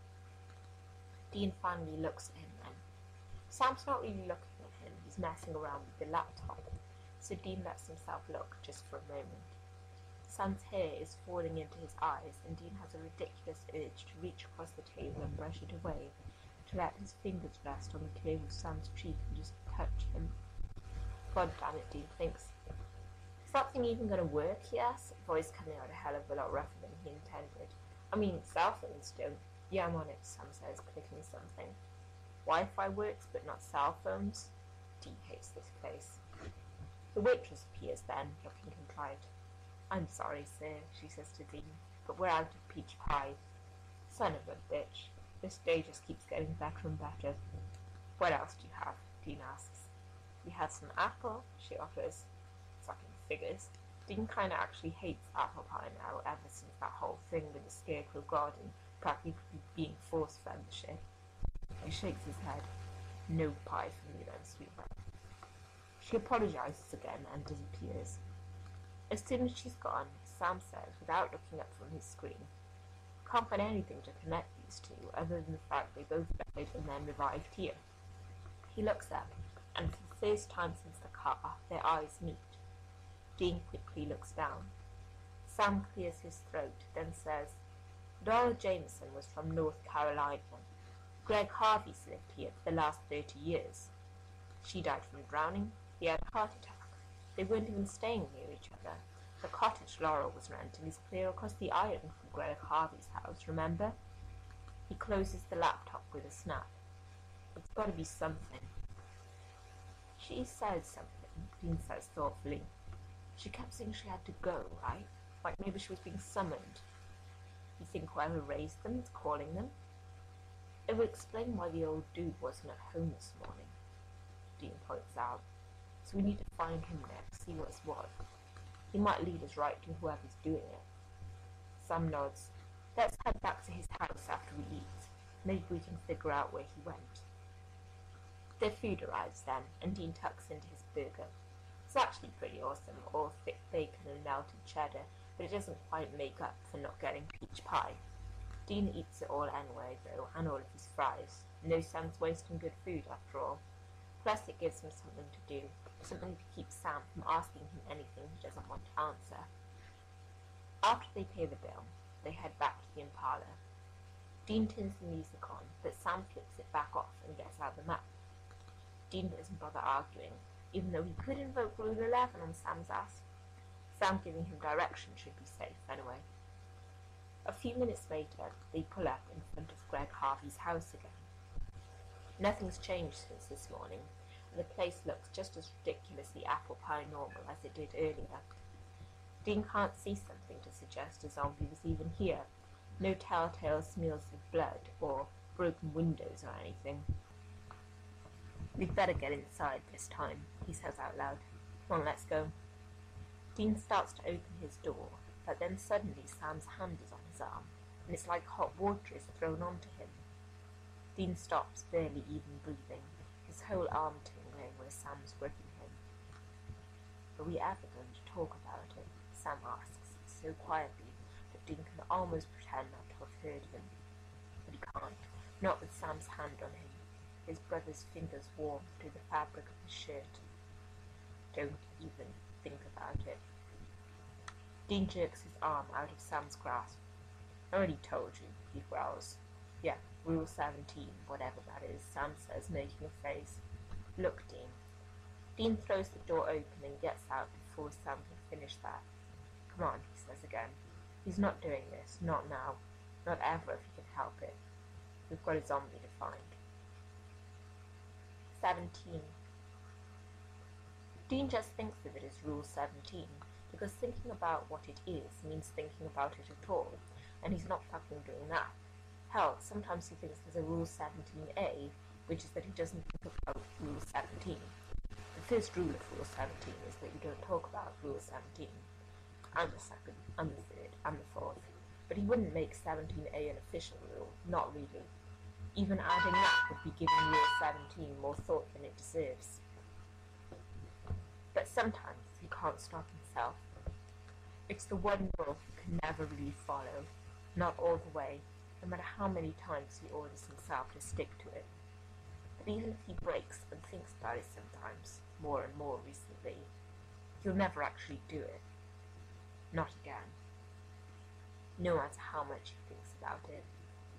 Dean finally looks at him then. Sam's not really looking at him, he's messing around with the laptop, so Dean lets himself look just for a moment. Sam's hair is falling into his eyes, and Dean has a ridiculous urge to reach across the table and brush it away, to let his fingers rest on the curve of Sam's cheek and just touch him. God damn it, Dean thinks. "Is that thing even going to work?" he asks, voice coming out a hell of a lot rougher than he intended. "I mean, cell phones don't." "Yeah, I'm on it," Sam says, clicking something. "Wi-Fi works, but not cell phones?" Dean hates this place. The waitress appears then, looking contrite. "I'm sorry, sir," she says to Dean, "but we're out of peach pie." "Son of a bitch. This day just keeps getting better and better." "What else do you have?" Dean asks. "We have some apple," she offers. Fucking figures. Dean kinda actually hates apple pie now, ever since that whole thing with the Scarecrow Garden practically being force-fed the shit. He shakes his head. "No pie for me then, sweetheart." She apologizes again and disappears. As soon as she's gone, Sam says, without looking up from his screen, "Can't find anything to connect these two, other than the fact they both died and then revived here." He looks up, and for the first time since the car, their eyes meet. Dean quickly looks down. Sam clears his throat, then says, "Laurel Jameson was from North Carolina. Greg Harvey's lived here for the last thirty years. She died from drowning. He had a heart attack. They weren't even staying near each other. The cottage Laurel was renting is clear across the island from Greg Harvey's house, remember?" He closes the laptop with a snap. "It's got to be something." "She said something," Dean says thoughtfully. "She kept saying she had to go, right? Like maybe she was being summoned." "You think whoever raised them is calling them?" "It would explain why the old dude wasn't at home this morning," Dean points out. "So we need to find him next, see what's what. He might lead us right to whoever's doing it." Sam nods. "Let's head back to his house after we eat. Maybe we can figure out where he went." Their food arrives then, and Dean tucks into his burger. It's actually pretty awesome, all thick bacon and melted cheddar, but it doesn't quite make up for not getting peach pie. Dean eats it all anyway, though, and all of his fries. No sense wasting good food, after all. Plus it gives him something to do, something to keep Sam from asking him anything he doesn't want to answer. After they pay the bill, they head back to the Impala. Dean turns the music on, but Sam flips it back off and gets out the map. Dean doesn't bother arguing, even though he could invoke Rule eleven on Sam's ass. Sam giving him direction should be safe, anyway. A few minutes later, they pull up in front of Greg Harvey's house again. Nothing's changed since this morning, and the place looks just as ridiculously apple pie normal as it did earlier. Dean can't see something to suggest a zombie was even here. No telltale smears of blood, or broken windows or anything. "We'd better get inside this time," he says out loud. "Come on, let's go." Dean starts to open his door, but then suddenly Sam's hand is on his arm, and it's like hot water is thrown onto him. Dean stops, barely even breathing, his whole arm tingling where Sam's gripping him. "Are we ever going to talk about it?" Sam asks, so quietly that Dean can almost pretend not to have heard him. But he can't, not with Sam's hand on him, his brother's fingers warm through the fabric of his shirt. "Don't even think about it." Dean jerks his arm out of Sam's grasp. "I already told you," he growls. "Yeah, Rule seventeen, whatever that is," Sam says, making a face. "Look, Dean." Dean throws the door open and gets out before Sam can finish that. "Come on," he says again. "He's not doing this, not now, not ever if he can help it. We've got a zombie to find." seventeen. Dean just thinks of it as Rule seventeen, because thinking about what it is means thinking about it at all, and he's not fucking doing that. Hell, sometimes he thinks there's a Rule seventeen A, which is that he doesn't think about Rule seventeen. The first rule of Rule seventeen is that you don't talk about Rule seventeen. And the second, and the third, and the fourth. But he wouldn't make seventeen A an official rule, not really. Even adding that would be giving Rule seventeen more thought than it deserves. But sometimes he can't stop himself. It's the one rule he can never really follow, not all the way, no matter how many times he orders himself to stick to it. But even if he breaks and thinks about it sometimes, more and more recently, he'll never actually do it. Not again. No matter how much he thinks about it.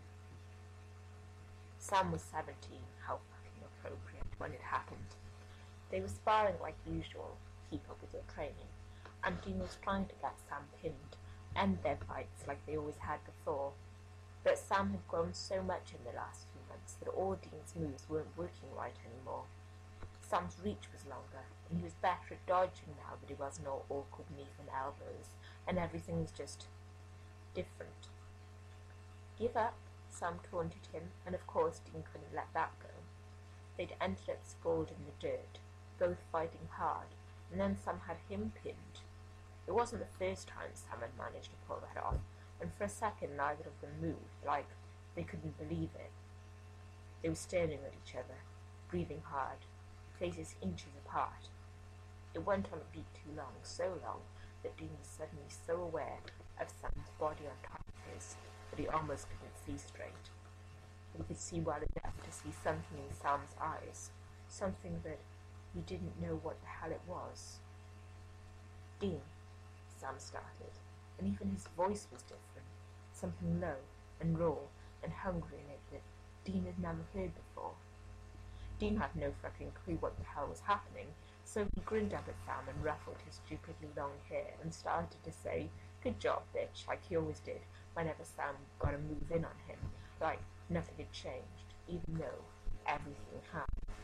Sam was seventeen, how fucking appropriate, when it happened. They were sparring like usual, keep up with your training, and Dean was trying to get Sam pinned, end their fights like they always had before. But Sam had grown so much in the last few months that all Dean's moves weren't working right anymore. Sam's reach was longer, and he was better at dodging now that he wasn't all awkward knees and elbows, and everything was just different. "Give up," Sam taunted him, and of course Dean couldn't let that go. They'd ended up sprawled in the dirt, both fighting hard, and then Sam had him pinned. It wasn't the first time Sam had managed to pull that off, and for a second neither of them moved, like they couldn't believe it. They were staring at each other, breathing hard, faces inches apart. It went on a beat too long, so long, that Dean was suddenly so aware of Sam's body on top of his that he almost couldn't see straight. But he could see well enough to see something in Sam's eyes, something that he didn't know what the hell it was. "Dean," Sam started, and even his voice was different, something low and raw and hungry in it that Dean had never heard before. Dean had no fucking clue what the hell was happening, so he grinned up at Sam and ruffled his stupidly long hair and started to say, "Good job, bitch," like he always did whenever Sam got a move in on him, like nothing had changed, even though everything had.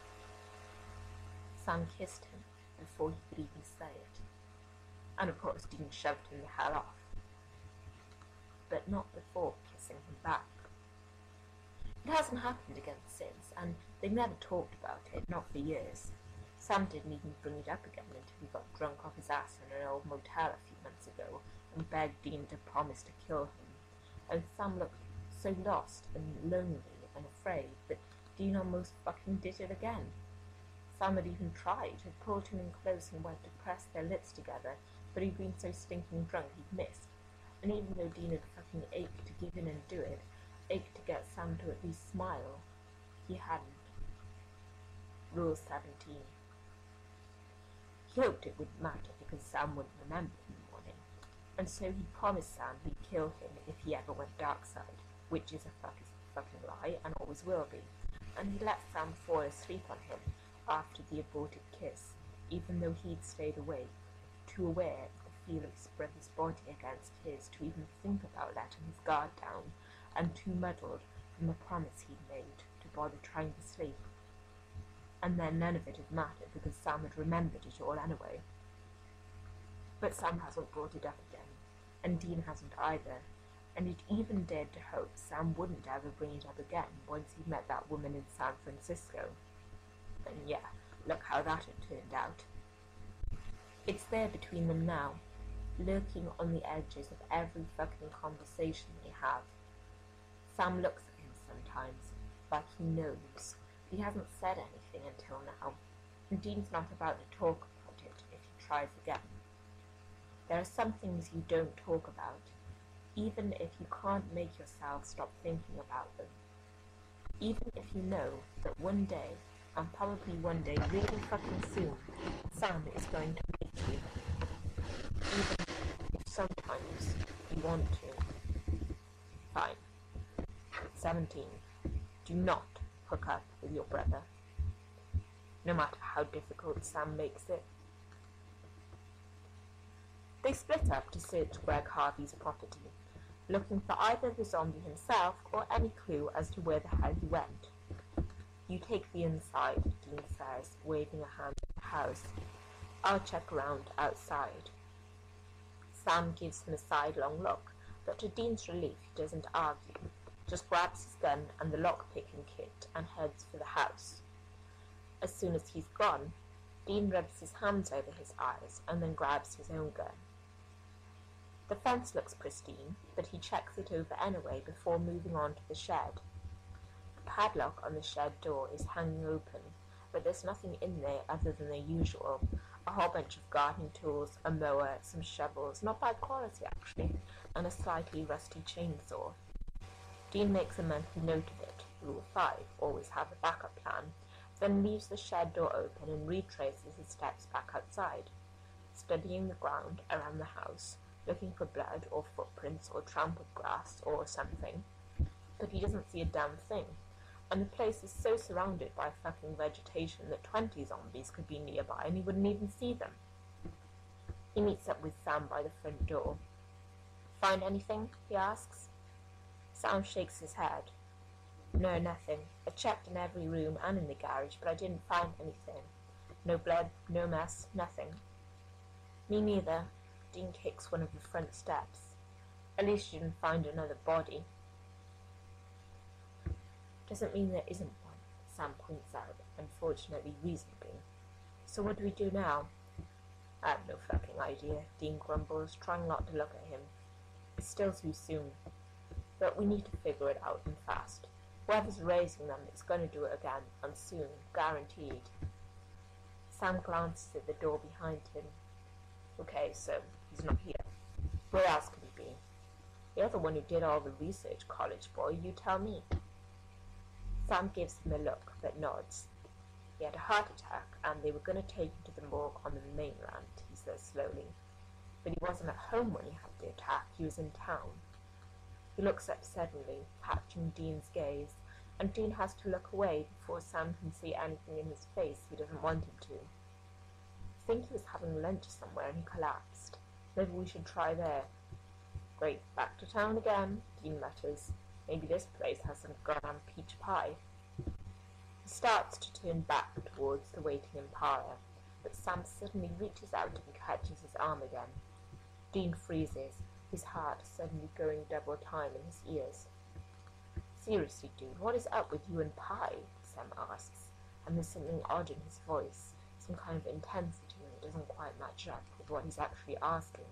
Sam kissed him before he could even say it. And of course Dean shoved him the hell off. But not before kissing him back. It hasn't happened again since, and they've never talked about it, not for years. Sam didn't even bring it up again until he got drunk off his ass in an old motel a few months ago and begged Dean to promise to kill him. And Sam looked so lost and lonely and afraid that Dean almost fucking did it again. Sam had even tried, had pulled him in close and went to press their lips together, but he'd been so stinking drunk he'd missed. And even though Dean had fucking ached to give in and do it, ached to get Sam to at least smile, he hadn't. Rule seventeen. He hoped it wouldn't matter because Sam wouldn't remember in the morning, and so he promised Sam he'd kill him if he ever went dark side, which is a fuck is a fucking lie and always will be, and he let Sam fall asleep on him after the aborted kiss, even though he'd stayed awake, too aware of the feel of his brother's body against his to even think about letting his guard down, and too muddled from the promise he'd made to bother trying to sleep. And then none of it had mattered because Sam had remembered it all anyway. But Sam hasn't brought it up again, and Dean hasn't either, and he'd even dared to hope Sam wouldn't ever bring it up again once he'd met that woman in San Francisco. And yeah, look how that had turned out. It's there between them now, lurking on the edges of every fucking conversation they have. Sam looks at him sometimes, like he knows, but he hasn't said anything until now, and Dean's not about to talk about it if he tries again. There are some things you don't talk about, even if you can't make yourself stop thinking about them. Even if you know that one day, and probably one day really fucking soon, Sam is going to make you. Even if sometimes you want to. Fine. seventeen. Do not hook up with your brother. No matter how difficult Sam makes it. They split up to search Greg Harvey's property, looking for either the zombie himself or any clue as to where the hell he went. You take the inside, Dean says, waving a hand at the house. I'll check around outside. Sam gives him a sidelong look, but to Dean's relief he doesn't argue, just grabs his gun and the lock-picking kit and heads for the house. As soon as he's gone, Dean rubs his hands over his eyes and then grabs his own gun. The fence looks pristine, but he checks it over anyway before moving on to the shed. The padlock on the shed door is hanging open, but there's nothing in there other than the usual, a whole bunch of gardening tools, a mower, some shovels, not bad quality actually, and a slightly rusty chainsaw. Dean makes a mental note of it, rule five, always have a backup plan, then leaves the shed door open and retraces his steps back outside, studying the ground around the house, looking for blood or footprints or trampled grass or something, but he doesn't see a damn thing, and the place is so surrounded by fucking vegetation that twenty zombies could be nearby and he wouldn't even see them. He meets up with Sam by the front door. Find anything? He asks. Sam shakes his head. No, nothing. I checked in every room and in the garage, but I didn't find anything. No blood, no mess, nothing. Me neither. Dean kicks one of the front steps. At least you didn't find another body. Doesn't mean there isn't one, Sam points out, unfortunately reasonably. So what do we do now? I have no fucking idea, Dean grumbles, trying not to look at him. It's still too soon. But we need to figure it out and fast. Whoever's raising them is going to do it again, and soon, guaranteed. Sam glances at the door behind him. Okay, so he's not here. Where else could he be? You're the one who did all the research, college boy, you tell me. Sam gives him a look, but nods. He had a heart attack, and they were going to take him to the morgue on the mainland, he says slowly. But he wasn't at home when he had the attack, he was in town. He looks up suddenly, catching Dean's gaze, and Dean has to look away before Sam can see anything in his face he doesn't want him to. I think he was having lunch somewhere and he collapsed. Maybe we should try there. Great, back to town again, Dean mutters. Maybe this place has some goddamn peach pie. He starts to turn back towards the waiting Impala, but Sam suddenly reaches out and catches his arm again. Dean freezes, his heart suddenly going double time in his ears. Seriously, dude, what is up with you and pie? Sam asks, and there's something odd in his voice, some kind of intensity that doesn't quite match up with what he's actually asking.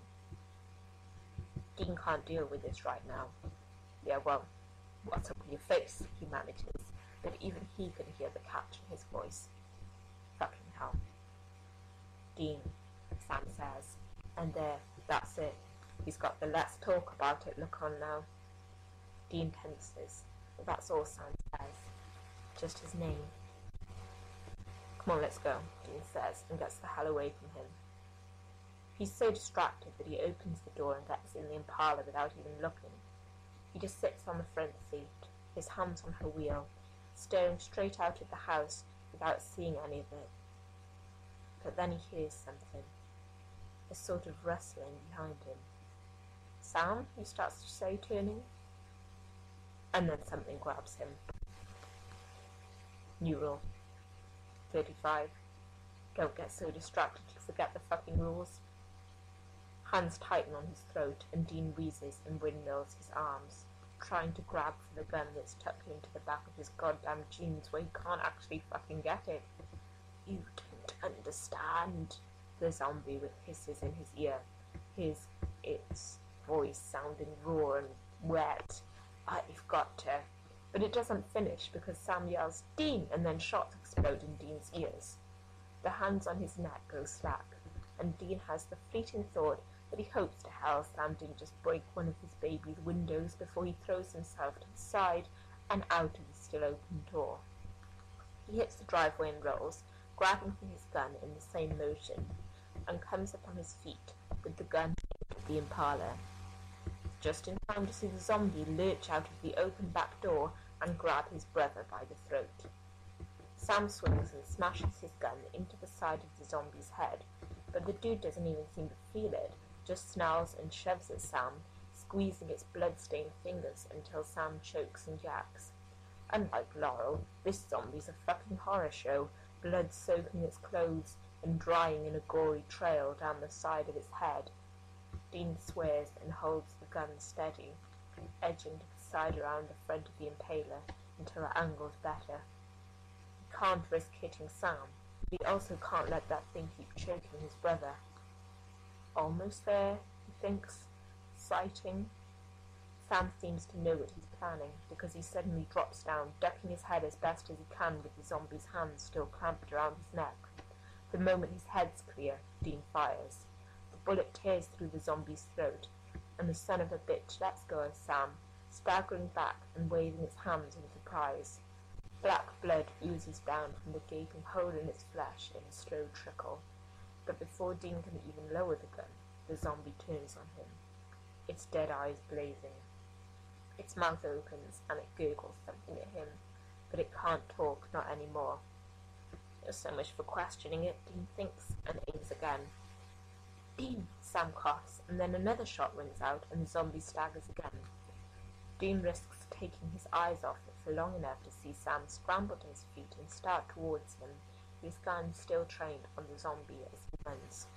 Dean can't deal with this right now. Yeah, well, what's up with your face? He manages, but even he can hear the catch in his voice. Fucking hell. Dean, Sam says, and there, that's it. He's got the let's talk about it look on now. Dean tenses, but that's all Sam says. Just his name. Come on, let's go, Dean says, and gets the hell away from him. He's so distracted that he opens the door and gets in the Impala without even looking. He just sits on the front seat, his hands on her wheel, staring straight out at the house without seeing any of it. But then he hears something, a sort of rustling behind him. Sam, he starts to say, turning. And then something grabs him. New rule. thirty-five. Don't get so distracted you forget the fucking rules. Hands tighten on his throat, and Dean wheezes and windmills his arms, trying to grab for the gun that's tucked into the back of his goddamn jeans where he can't actually fucking get it. You don't understand, the zombie with hisses in his ear, his, its voice sounding raw and wet. I've got to. But it doesn't finish because Sam yells, Dean, and then shots explode in Dean's ears. The hands on his neck go slack. and Dean has the fleeting thought that he hopes to hell Sam didn't just break one of his baby's windows before he throws himself to the side and out of the still open door. He hits the driveway and rolls, grabbing for his gun in the same motion, and comes up on his feet with the gun aimed at the Impala, just in time to see the zombie lurch out of the open back door and grab his brother by the throat. Sam swings and smashes his gun into the side of the zombie's head, but the dude doesn't even seem to feel it, just snarls and shoves at Sam, squeezing its blood-stained fingers until Sam chokes and yaks. Unlike Laurel, this zombie's a fucking horror show, blood soaking its clothes and drying in a gory trail down the side of its head. Dean swears and holds the gun steady, edging to the side around the front of the Impaler until it angles better. He can't risk hitting Sam, but he also can't let that thing keep choking his brother. Almost there, he thinks, sighting. Sam seems to know what he's planning, because he suddenly drops down, ducking his head as best as he can with the zombie's hands still clamped around his neck. The moment his head's clear, Dean fires. The bullet tears through the zombie's throat, and the son of a bitch lets go of Sam, staggering back and waving its hands in surprise. Black blood oozes down from the gaping hole in its flesh in a slow trickle, but before Dean can even lower the gun, the zombie turns on him, its dead eyes blazing. Its mouth opens and it gurgles something at him, but it can't talk, not anymore. So much for questioning it, Dean thinks, and aims again. Dean! Sam coughs, and then another shot rings out and the zombie staggers again. Dean risks taking his eyes off it for long enough to see Sam scramble to his feet and start towards him, his gun still trained on the zombie as he runs.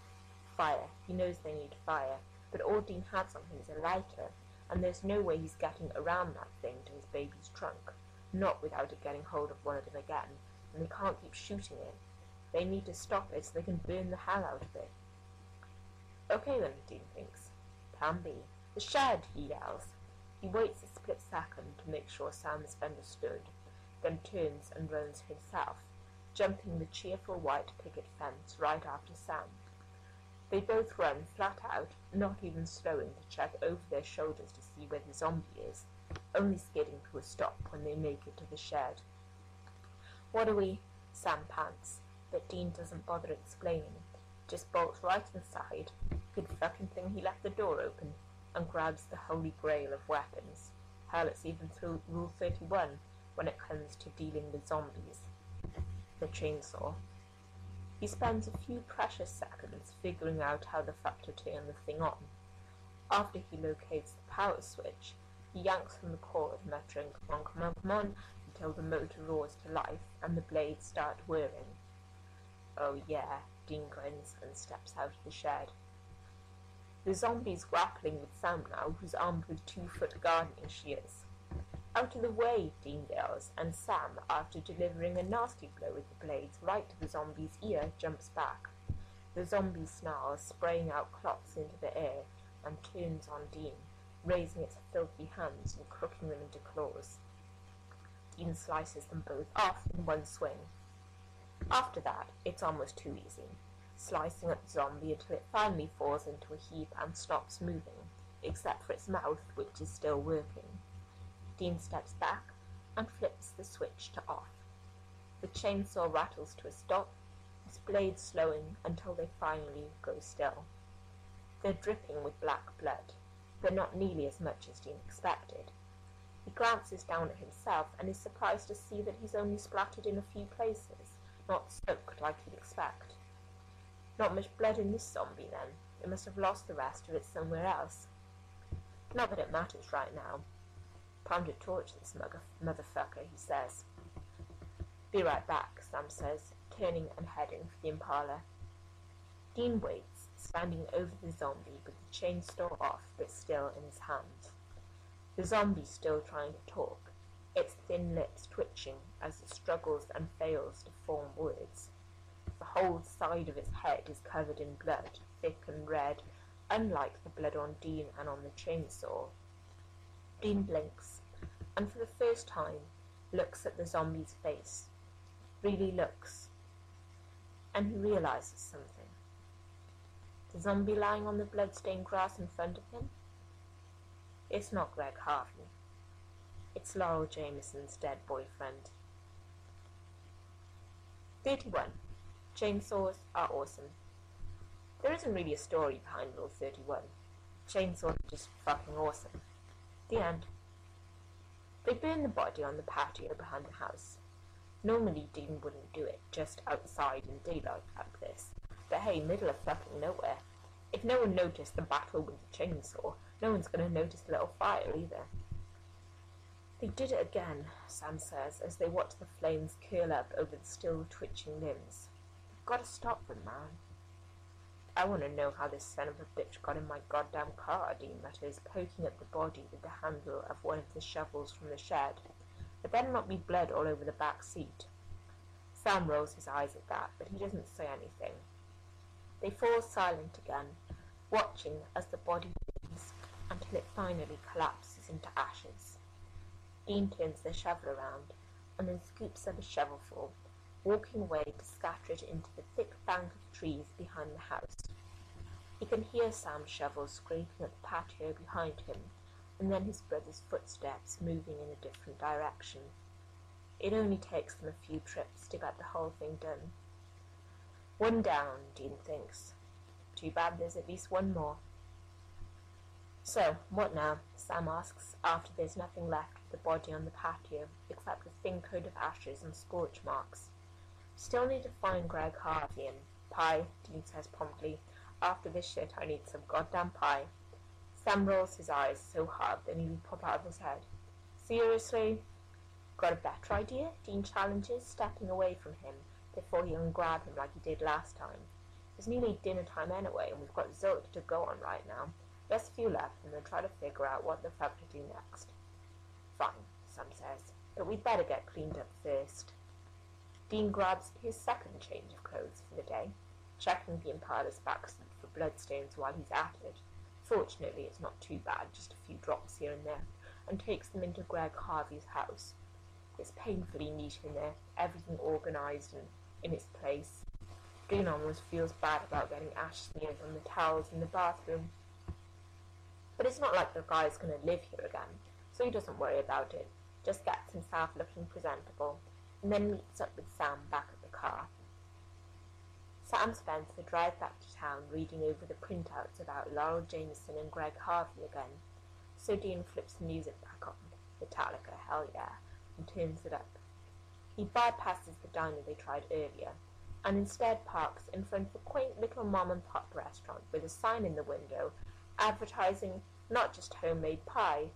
Fire. He knows they need fire, but all Dean has on him is a lighter, and there's no way he's getting around that thing to his baby's trunk, not without it getting hold of one of them again, and they can't keep shooting it. They need to stop it so they can burn the hell out of it. Okay then, Dean thinks. Plan B. The shed, he yells. He waits a split second to make sure Sam has understood, then turns and runs himself, jumping the cheerful white picket fence right after Sam. They both run flat out, not even slowing to check over their shoulders to see where the zombie is, only skidding to a stop when they make it to the shed. What are we? Sam pants, but Dean doesn't bother explaining, just bolts right inside, good fucking thing he left the door open, and grabs the holy grail of weapons. Hell, it's even through Rule thirty-one when it comes to dealing with zombies. The chainsaw. He spends a few precious seconds figuring out how the fuck to turn the thing on. After he locates the power switch, he yanks from the cord, muttering, "Come on, come on, come on," until the motor roars to life and the blades start whirring. Oh yeah, Dean grins and steps out of the shed. The zombie's grappling with Sam now, who's armed with two-foot gardening shears. Out of the way, Dean yells, and Sam, after delivering a nasty blow with the blades right to the zombie's ear, jumps back. The zombie snarls, spraying out clots into the air, and turns on Dean, raising its filthy hands and crooking them into claws. Dean slices them both off in one swing. After that, it's almost too easy, slicing at the zombie until it finally falls into a heap and stops moving, except for its mouth, which is still working. Dean steps back and flips the switch to off. The chainsaw rattles to a stop, its blades slowing until they finally go still. They're dripping with black blood, but not nearly as much as Dean expected. He glances down at himself and is surprised to see that he's only splattered in a few places, not soaked like he'd expect. Not much blood in this zombie, then. It must have lost the rest of it somewhere else. Not that it matters right now. Time to torch this mugger- motherfucker, he says. Be right back, Sam says, turning and heading for the Impala. Dean waits, standing over the zombie with the chainsaw off but still in his hand. The zombie's still trying to talk, its thin lips twitching as it struggles and fails to form words. The whole side of its head is covered in blood, thick and red, unlike the blood on Dean and on the chainsaw. Dean blinks, and for the first time looks at the zombie's face. Really looks. And he realizes something. The zombie lying on the blood-stained grass in front of him? It's not Greg Harvey. It's Laurel Jameson's dead boyfriend. thirty-one. Chainsaws are awesome. There isn't really a story behind Rule thirty-one. Chainsaws are just fucking awesome. The end. They burned the body on the patio behind the house. Normally Dean wouldn't do it just outside in daylight like this. But hey, middle of fucking nowhere. If no one noticed the battle with the chainsaw, no one's going to notice the little fire either. They did it again, Sam says, as they watch the flames curl up over the still twitching limbs. You've got to stop them, man. I want to know how this son of a bitch got in my goddamn car, Dean mutters, poking at the body with the handle of one of the shovels from the shed. There better not be blood all over the back seat. Sam rolls his eyes at that, but he doesn't say anything. They fall silent again, watching as the body burns until it finally collapses into ashes. Dean turns the shovel around and then scoops up a shovelful, walking away to scatter it into the thick bank of trees behind the house. He can hear Sam's shovel scraping at the patio behind him, and then his brother's footsteps moving in a different direction. It only takes them a few trips to get the whole thing done. One down, Dean thinks. Too bad there's at least one more. So, what now? Sam asks, after there's nothing left of the body on the patio, except a thin coat of ashes and scorch marks. Still need to find Greg Harvey and pie, Dean says promptly. After this shit, I need some goddamn pie. Sam rolls his eyes so hard they nearly pop out of his head. Seriously? Got a better idea? Dean challenges, stepping away from him before he can grab him like he did last time. It's nearly dinner time anyway, and we've got Zilch to go on right now. Just a few left, and then try to figure out what the fuck to do next. Fine, Sam says, but we'd better get cleaned up first. Dean grabs his second change of clothes for the day, checking the Impala's backseat for bloodstains while he's at it. Fortunately, it's not too bad, just a few drops here and there, and takes them into Greg Harvey's house. It's painfully neat in there, everything organised and in its place. Dean almost feels bad about getting ash smears on the towels in the bathroom. But it's not like the guy's going to live here again, so he doesn't worry about it, just gets himself looking presentable, and then meets up with Sam back at the car. Sam spends the drive back to town reading over the printouts about Laurel Jameson and Greg Harvey again, so Dean flips the music back on, Metallica, hell yeah, and turns it up. He bypasses the diner they tried earlier, and instead parks in front of a quaint little mom-and-pop restaurant with a sign in the window advertising not just homemade pie,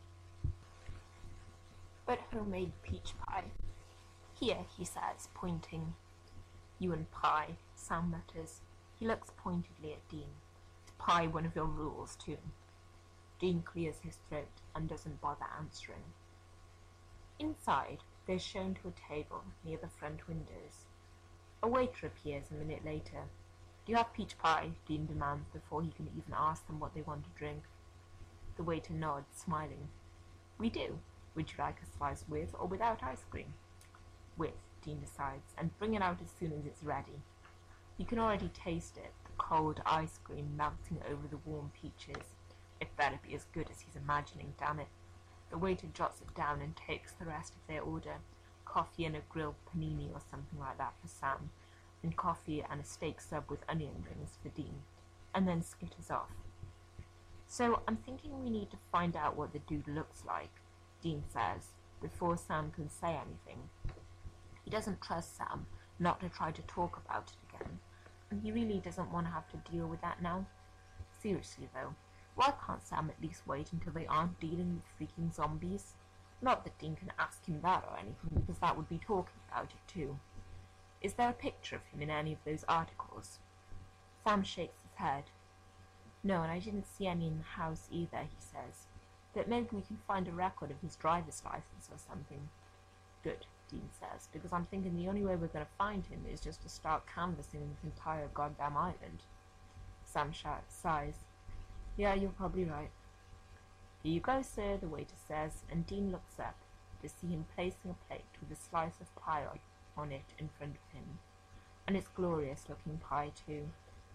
but homemade peach pie. Here, he says, pointing. You and pie, Sam mutters. He looks pointedly at Dean. Is pie one of your rules, too? Dean clears his throat and doesn't bother answering. Inside, they're shown to a table near the front windows. A waiter appears a minute later. Do you have peach pie? Dean demands before he can even ask them what they want to drink. The waiter nods, smiling. We do. Would you like a slice with or without ice cream? With, Dean decides, and bring it out as soon as it's ready. You can already taste it, the cold ice cream melting over the warm peaches. It better be as good as he's imagining, damn it. The waiter jots it down and takes the rest of their order. Coffee and a grilled panini or something like that for Sam, and coffee and a steak sub with onion rings for Dean, and then skitters off. So I'm thinking we need to find out what the dude looks like, Dean says, before Sam can say anything. He doesn't trust Sam not to try to talk about it again, and he really doesn't want to have to deal with that now. Seriously though, why can't Sam at least wait until they aren't dealing with freaking zombies? Not that Dean can ask him that or anything, because that would be talking about it too. Is there a picture of him in any of those articles? Sam shakes his head. No, and I didn't see any in the house either, he says. But maybe we can find a record of his driver's license or something. Good, Dean says, because I'm thinking the only way we're going to find him is just to start canvassing the entire goddamn island. Sam sighs. Yeah, you're probably right. Here you go, sir, the waiter says, and Dean looks up to see him placing a plate with a slice of pie on it in front of him. And it's glorious-looking pie, too.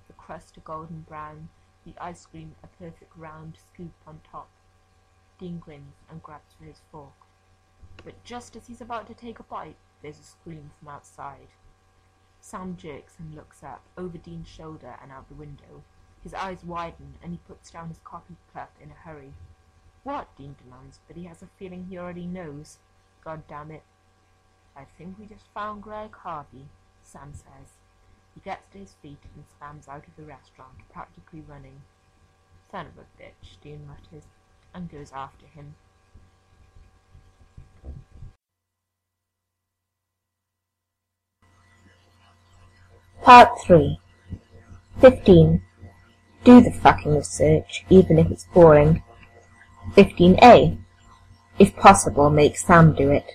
the crust a golden brown, the ice cream a perfect round scoop on top. Dean grins and grabs for his fork. But just as he's about to take a bite, there's a scream from outside. Sam jerks and looks up, over Dean's shoulder and out the window. His eyes widen, and he puts down his coffee cup in a hurry. What? Dean demands, but he has a feeling he already knows. God damn it. I think we just found Greg Harvey, Sam says. He gets to his feet and slams out of the restaurant, practically running. Son of a bitch, Dean mutters, and goes after him. Part three. Fifteen. Do the fucking research, even if it's boring. Fifteen A. If possible, make Sam do it.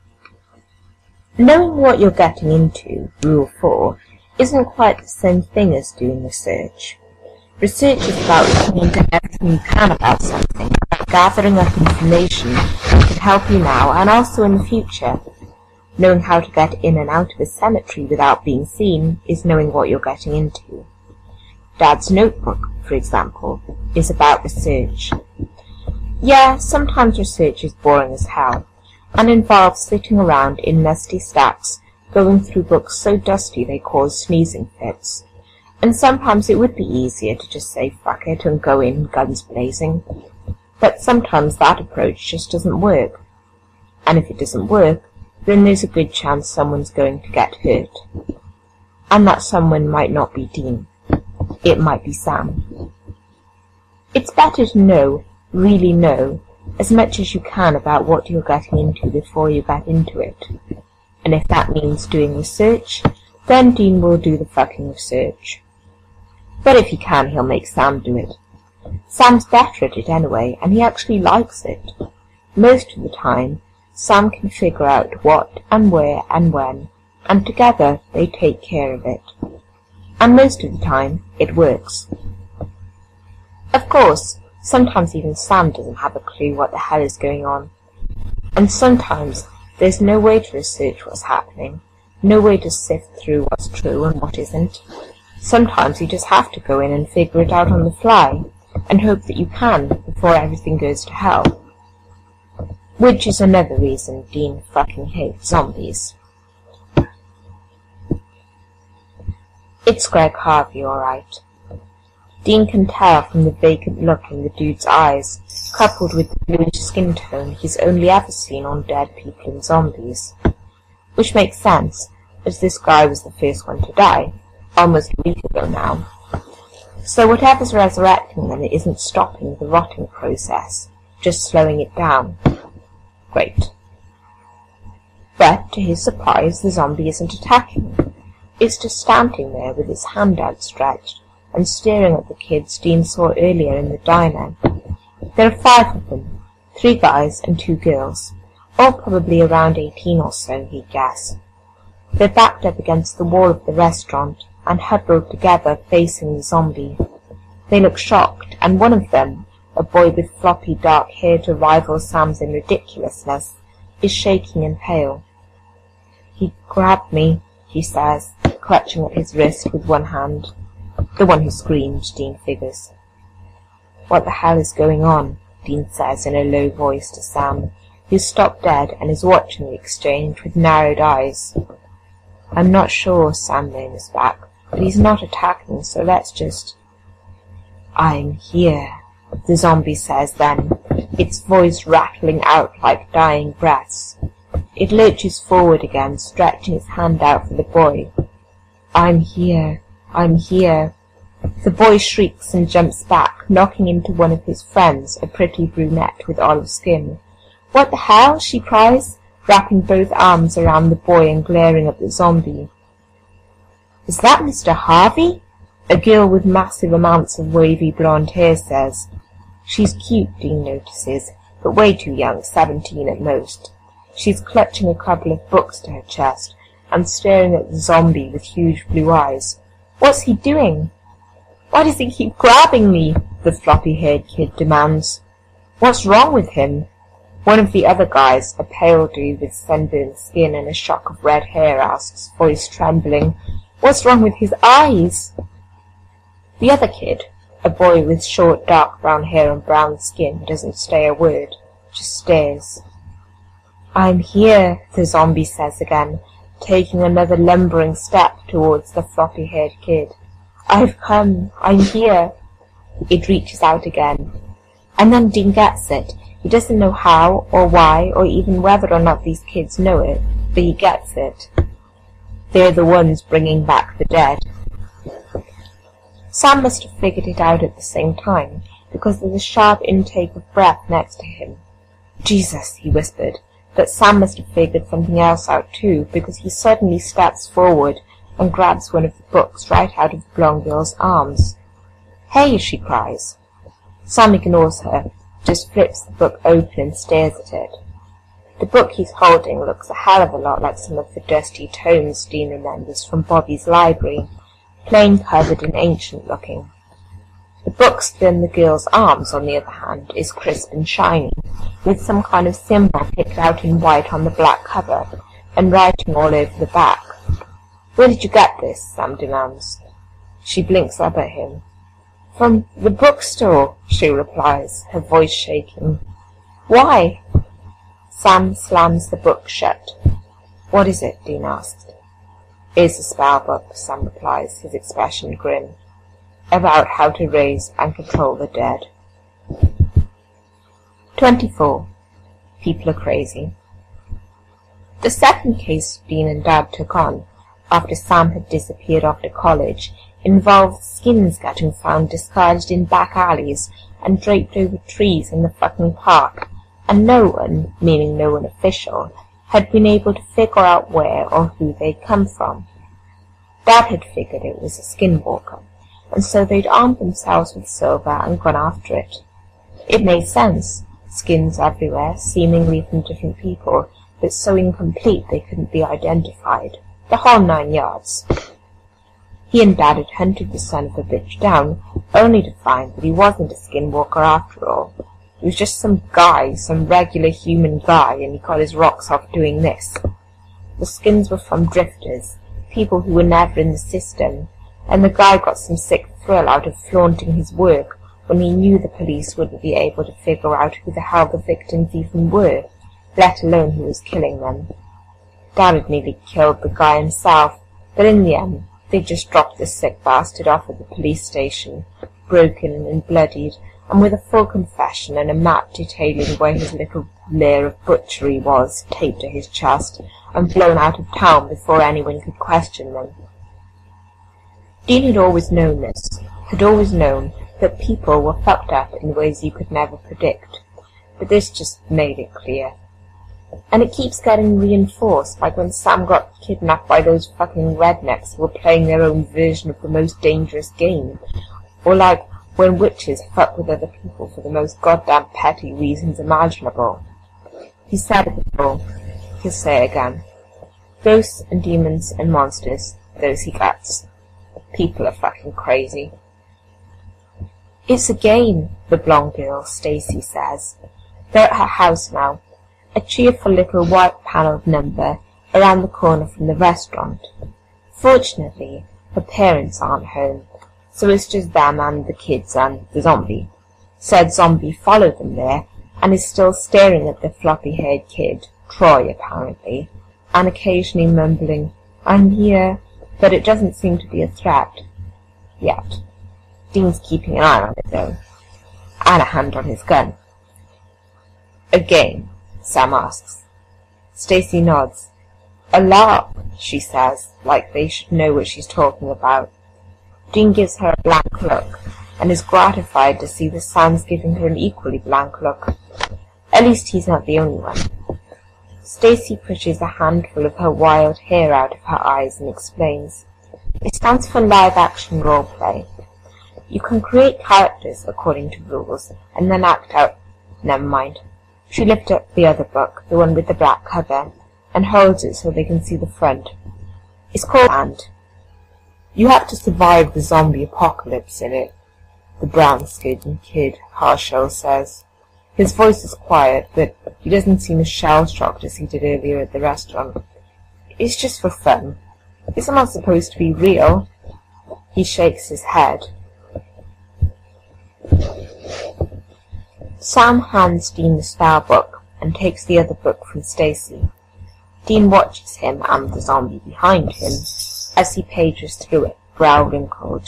Knowing what you're getting into, Rule four, isn't quite the same thing as doing research. Research is about looking into everything you can about something, about gathering up information that can help you now and also in the future. Knowing how to get in and out of a cemetery without being seen is knowing what you're getting into. Dad's Notebook, for example, is about research. Yeah, sometimes research is boring as hell, and involves sitting around in musty stacks, going through books so dusty they cause sneezing fits. And sometimes it would be easier to just say fuck it and go in guns blazing. But sometimes that approach just doesn't work. And if it doesn't work, then there's a good chance someone's going to get hurt. And that someone might not be Dean. It might be Sam. It's better to know, really know, as much as you can about what you're getting into before you get into it. And if that means doing research, then Dean will do the fucking research. But if he can, he'll make Sam do it. Sam's better at it anyway, and he actually likes it. Most of the time, Sam can figure out what and where and when, and together they take care of it. And most of the time, it works. Of course, sometimes even Sam doesn't have a clue what the hell is going on. And sometimes there's no way to research what's happening, no way to sift through what's true and what isn't. Sometimes you just have to go in and figure it out on the fly, and hope that you can before everything goes to hell. Which is another reason Dean fucking hates zombies. It's Greg Harvey, alright. Dean can tell from the vacant look in the dude's eyes, coupled with the bluish skin tone he's only ever seen on dead people and zombies. Which makes sense, as this guy was the first one to die, almost a week ago now. So whatever's resurrecting them isn't stopping the rotting process, just slowing it down. Great. But, to his surprise, the zombie isn't attacking. It's just standing there with its hand outstretched and staring at the kids Dean saw earlier in the diner. There are five of them, three guys and two girls, all probably around eighteen or so, he'd guess. They're backed up against the wall of the restaurant and huddled together facing the zombie. They look shocked, and one of them, a boy with floppy dark hair to rival Sam's in ridiculousness, is shaking and pale. He grabbed me, he says, clutching at his wrist with one hand. The one who screamed, Dean figures. What the hell is going on? Dean says in a low voice to Sam, who's stopped dead and is watching the exchange with narrowed eyes. I'm not sure, Sam murmurs back, but he's not attacking, so let's just... I'm here, the zombie says then, its voice rattling out like dying breaths. It lurches forward again, stretching its hand out for the boy. I'm here, I'm here. The boy shrieks and jumps back, knocking into one of his friends, a pretty brunette with olive skin. What the hell? She cries, wrapping both arms around the boy and glaring at the zombie. Is that Mister Harvey? A girl with massive amounts of wavy blonde hair says. She's cute, Dean notices, but way too young, seventeen at most. She's clutching a couple of books to her chest and staring at the zombie with huge blue eyes. What's he doing? Why does he keep grabbing me? The floppy-haired kid demands. What's wrong with him? One of the other guys, a pale dude with sunburned skin and a shock of red hair, asks, voice trembling. What's wrong with his eyes? The other kid, a boy with short dark brown hair and brown skin, doesn't say a word, just stares. "I'm here," the zombie says again, taking another lumbering step towards the floppy-haired kid. "I've come. I'm here." It reaches out again. And then Dean gets it. He doesn't know how or why or even whether or not these kids know it, but he gets it. They're the ones bringing back the dead. Sam must have figured it out at the same time, because there's a sharp intake of breath next to him. "Jesus," he whispered, but Sam must have figured something else out too, because he suddenly steps forward and grabs one of the books right out of the blonde girl's arms. "Hey!" she cries. Sam ignores her, just flips the book open and stares at it. The book he's holding looks a hell of a lot like some of the dusty tomes Dean remembers from Bobby's library, plain covered and ancient looking. The book still in the girl's arms, on the other hand, is crisp and shiny, with some kind of symbol picked out in white on the black cover, and writing all over the back. "Where did you get this?" Sam demands. She blinks up at him. "From the bookstore," she replies, her voice shaking. "Why?" Sam slams the book shut. "What is it?" Dean asks. "It's a spell book," Sam replies, his expression grim. "About how to raise and control the dead." twenty-four. People are crazy. The second case Dean and Dad took on, after Sam had disappeared off to college, involved skins getting found disguised in back alleys and draped over trees in the fucking park, and no one, meaning no one official, had been able to figure out where or who they'd come from. Dad had figured it was a skinwalker, and so they'd armed themselves with silver and gone after it. It made sense. Skins everywhere, seemingly from different people, but so incomplete they couldn't be identified. The whole nine yards. He and Dad had hunted the son of a bitch down, only to find that he wasn't a skinwalker after all. He was just some guy, some regular human guy, and he got his rocks off doing this. The skins were from drifters, people who were never in the system, and the guy got some sick thrill out of flaunting his work when he knew the police wouldn't be able to figure out who the hell the victims even were, let alone who was killing them. Dad had nearly killed the guy himself, but in the end they just dropped the sick bastard off at the police station, broken and bloodied, and with a full confession and a map detailing where his little lair of butchery was taped to his chest, and blown out of town before anyone could question them. Dean had always known this, had always known that people were fucked up in ways you could never predict, but this just made it clear. And it keeps getting reinforced, like when Sam got kidnapped by those fucking rednecks who were playing their own version of the most dangerous game, or like when witches fuck with other people for the most goddamn petty reasons imaginable. He said it before, he'll say it again. Ghosts and demons and monsters, those he gets. People are fucking crazy. "It's a game," the blonde girl, Stacy, says. They're at her house now, a cheerful little white-panelled number around the corner from the restaurant. Fortunately, her parents aren't home, so it's just them and the kids and the zombie. Said zombie followed them there, and is still staring at the floppy-haired kid, Troy apparently, and occasionally mumbling, "I'm here," but it doesn't seem to be a threat. Yet. Dean's keeping an eye on it, though, and a hand on his gun. "A game?" Sam asks. Stacy nods. "A lark," she says, like they should know what she's talking about. Dean gives her a blank look, and is gratified to see that Sam's giving her an equally blank look. At least he's not the only one. Stacy pushes a handful of her wild hair out of her eyes and explains. "It stands for live-action role-play. You can create characters according to rules, and then act out—" Never mind. She lifts up the other book, the one with the black cover, and holds it so they can see the front. It's called And. You have to survive the zombie apocalypse in it, the brown-skinned kid, Harshell says. His voice is quiet, but he doesn't seem as shell-shocked as he did earlier at the restaurant. It's just for fun. It's not supposed to be real. He shakes his head. Sam hands Dean the spell book and takes the other book from Stacy. Dean watches him and the zombie behind him as he pages through it, brow wrinkled.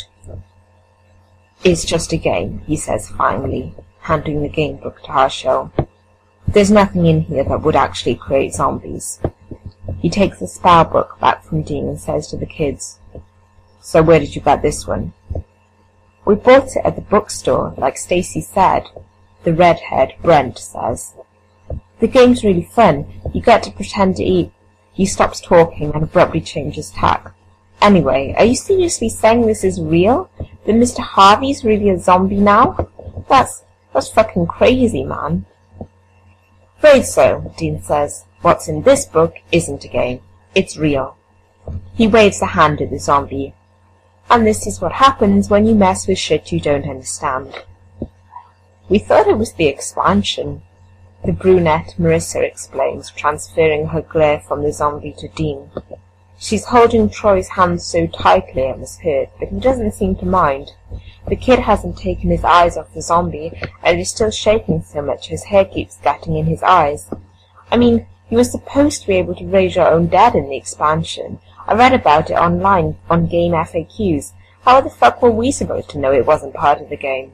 "It's just a game," he says finally, handing the game book to Herschel. "There's nothing in here that would actually create zombies." He takes the spell book back from Dean and says to the kids, "So where did you get this one?" "We bought it at the bookstore, like Stacy said," the redhead, Brent, says. "The game's really fun. You get to pretend to eat." He stops talking and abruptly changes tack. "Anyway, are you seriously saying this is real? That Mister Harvey's really a zombie now? That's, that's fucking crazy, man." "Afraid so," Dean says. "What's in this book isn't a game. It's real." He waves a hand at the zombie. "And this is what happens when you mess with shit you don't understand." "We thought it was the expansion," the brunette Marissa explains, transferring her glare from the zombie to Dean. She's holding Troy's hand so tightly it must hurt, but he doesn't seem to mind. The kid hasn't taken his eyes off the zombie, and is still shaking so much his hair keeps getting in his eyes. I mean, you were supposed to be able to raise your own dead in the expansion. I read about it online on game F A Qs. How the fuck were we supposed to know it wasn't part of the game?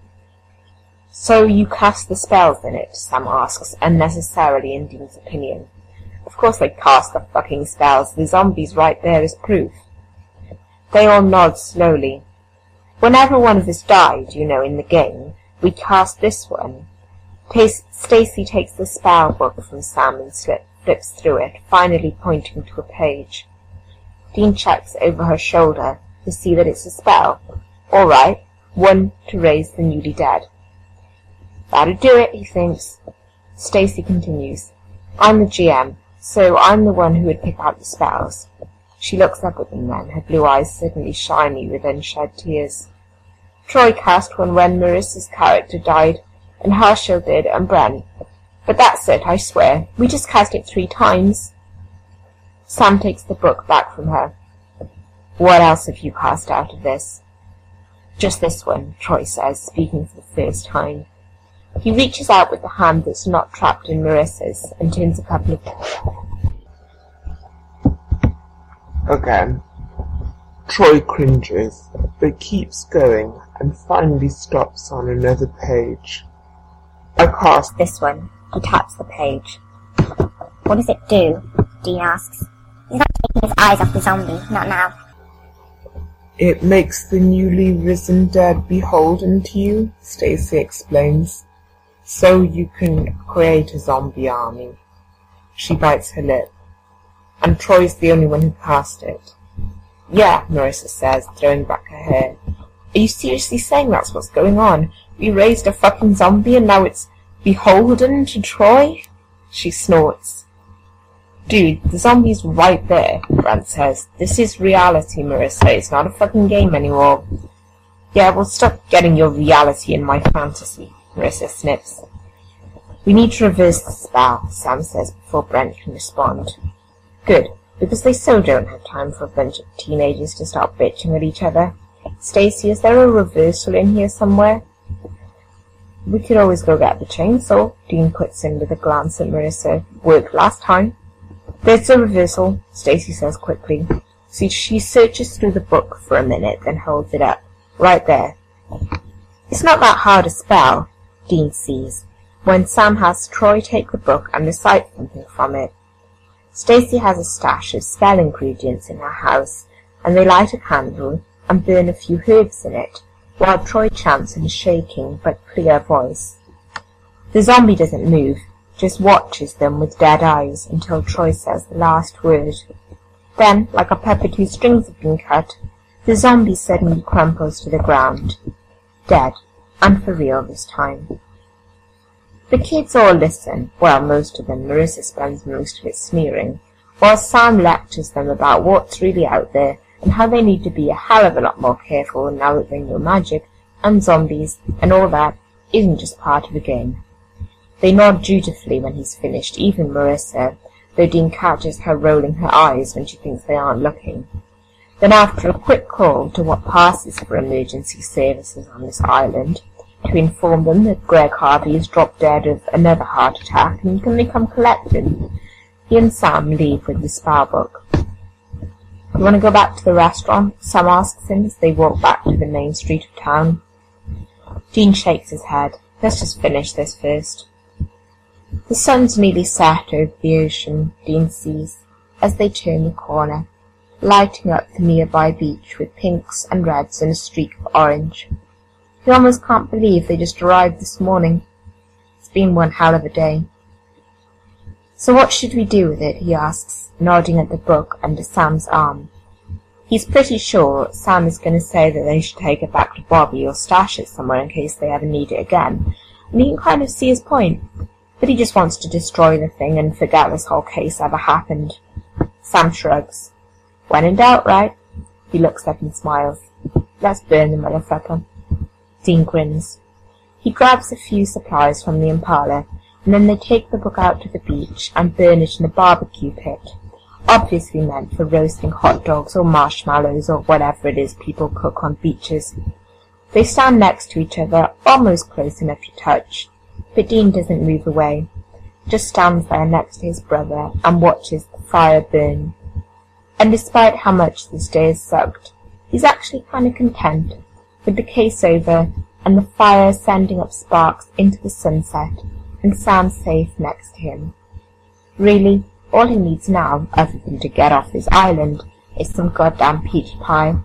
"So you cast the spells in it?" Sam asks, unnecessarily in Dean's opinion. "Of course they cast the fucking spells. The zombie's right there as proof." They all nod slowly. "Whenever one of us died, you know, in the game, we cast this one." Stacy takes the spell book from Sam and slip, flips through it, finally pointing to a page. Dean checks over her shoulder to see that it's a spell. "All right, one to raise the newly dead." "That'll do it," he thinks. Stacy continues. "I'm the G M, so I'm the one who would pick out the spells." She looks up at them then, her blue eyes suddenly shiny with unshed tears. "Troy cast one when Marissa's character died, and Herschel did, and Brent. But that's it, I swear. We just cast it three times." Sam takes the book back from her. "What else have you cast out of this?" "Just this one," Troy says, speaking for the first time. He reaches out with the hand that's not trapped in Marissa's and turns a couple of... Again, Troy cringes, but keeps going and finally stops on another page. "I cast this one." He taps the page. "What does it do?" Dean asks. "He's not taking his eyes off the zombie, not now." "It makes the newly risen dead beholden to you," Stacy explains. "So you can create a zombie army." She bites her lip. "And Troy's the only one who cast it." "Yeah," Marissa says, throwing back her hair. "Are you seriously saying that's what's going on? We raised a fucking zombie and now it's beholden to Troy?" She snorts. "Dude, the zombie's right there," Brent says. "This is reality, Marissa. It's not a fucking game anymore." "Yeah, well, stop getting your reality in my fantasy," Marissa snips. "We need to reverse the spell," Sam says before Brent can respond. "Good, because they so don't have time for a bunch of teenagers to start bitching at each other. Stacy, is there a reversal in here somewhere?" "We could always go get the chainsaw," Dean puts in with a glance at Marissa. "Worked last time." "There's a reversal," Stacy says quickly. So she searches through the book for a minute, then holds it up. "Right there." "It's not that hard a spell," Dean sees, when Sam has Troy take the book and recite something from it. Stacy has a stash of spell ingredients in her house, and they light a candle and burn a few herbs in it, while Troy chants in a shaking but clear voice. The zombie doesn't move, just watches them with dead eyes until Troy says the last word. Then, like a puppet whose strings have been cut, the zombie suddenly crumples to the ground. Dead, and for real this time. The kids all listen, well, most of them. Marissa spends most of it sneering, while Sam lectures them about what's really out there and how they need to be a hell of a lot more careful now that they know magic and zombies and all that isn't just part of the game. They nod dutifully when he's finished, even Marissa, though Dean catches her rolling her eyes when she thinks they aren't looking. Then after a quick call to what passes for emergency services on this island, to inform them that Greg Harvey has dropped dead of another heart attack and can they come collect him. He and Sam leave with the spell book. "You want to go back to the restaurant?" Sam asks him as they walk back to the main street of town. Dean shakes his head. "Let's just finish this first." The sun's nearly set over the ocean, Dean sees, as they turn the corner, lighting up the nearby beach with pinks and reds and a streak of orange. He almost can't believe they just arrived this morning. It's been one hell of a day. "So what should we do with it?" he asks, nodding at the book under Sam's arm. He's pretty sure Sam is going to say that they should take it back to Bobby or stash it somewhere in case they ever need it again, and he can kind of see his point, but he just wants to destroy the thing and forget this whole case ever happened. Sam shrugs. "When in doubt, right?" He looks up and smiles. "Let's burn the motherfucker." Dean grins. He grabs a few supplies from the Impala, and then they take the book out to the beach and burn it in a barbecue pit, obviously meant for roasting hot dogs or marshmallows or whatever it is people cook on beaches. They stand next to each other, almost close enough to touch, but Dean doesn't move away, just stands there next to his brother and watches the fire burn. And despite how much this day has sucked, he's actually kind of content, with the case over and the fire sending up sparks into the sunset, and Sam safe next to him. Really, all he needs now, other than to get off this island, is some goddamn peach pie.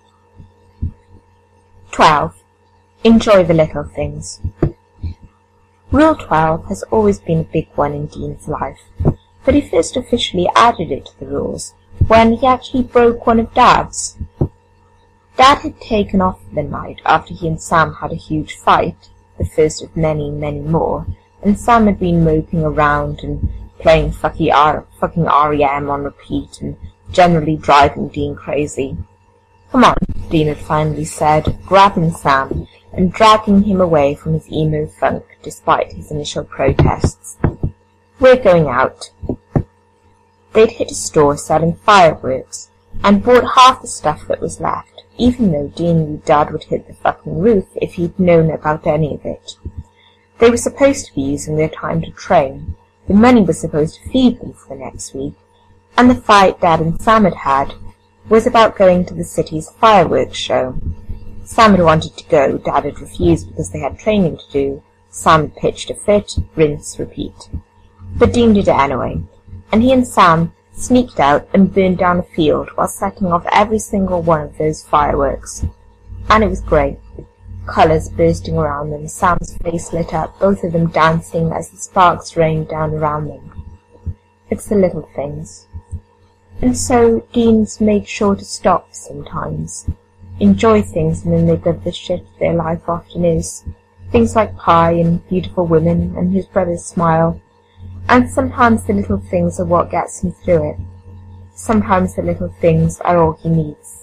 twelve. Enjoy the little things. Rule twelve has always been a big one in Dean's life, but he first officially added it to the rules when he actually broke one of Dad's. Dad had taken off for the night after he and Sam had a huge fight, the first of many, many more, and Sam had been moping around and playing fucking R E M on repeat and generally driving Dean crazy. "Come on," Dean had finally said, grabbing Sam and dragging him away from his emo funk despite his initial protests. "We're going out." They'd hit a store selling fireworks and bought half the stuff that was left, even though Dean knew Dad would hit the fucking roof if he'd known about any of it. They were supposed to be using their time to train, the money was supposed to feed them for the next week, and the fight Dad and Sam had had was about going to the city's fireworks show. Sam had wanted to go, Dad had refused because they had training to do, Sam had pitched a fit, rinse, repeat. But Dean did it anyway, and he and Sam sneaked out and burned down a field while setting off every single one of those fireworks. And it was great. Colours bursting around them, Sam's face lit up, both of them dancing as the sparks rained down around them. It's the little things. And so Dean's made sure to stop sometimes, enjoy things, and then they live the shit their life often is. Things like pie and beautiful women and his brother's smile. And sometimes the little things are what gets him through it. Sometimes the little things are all he needs.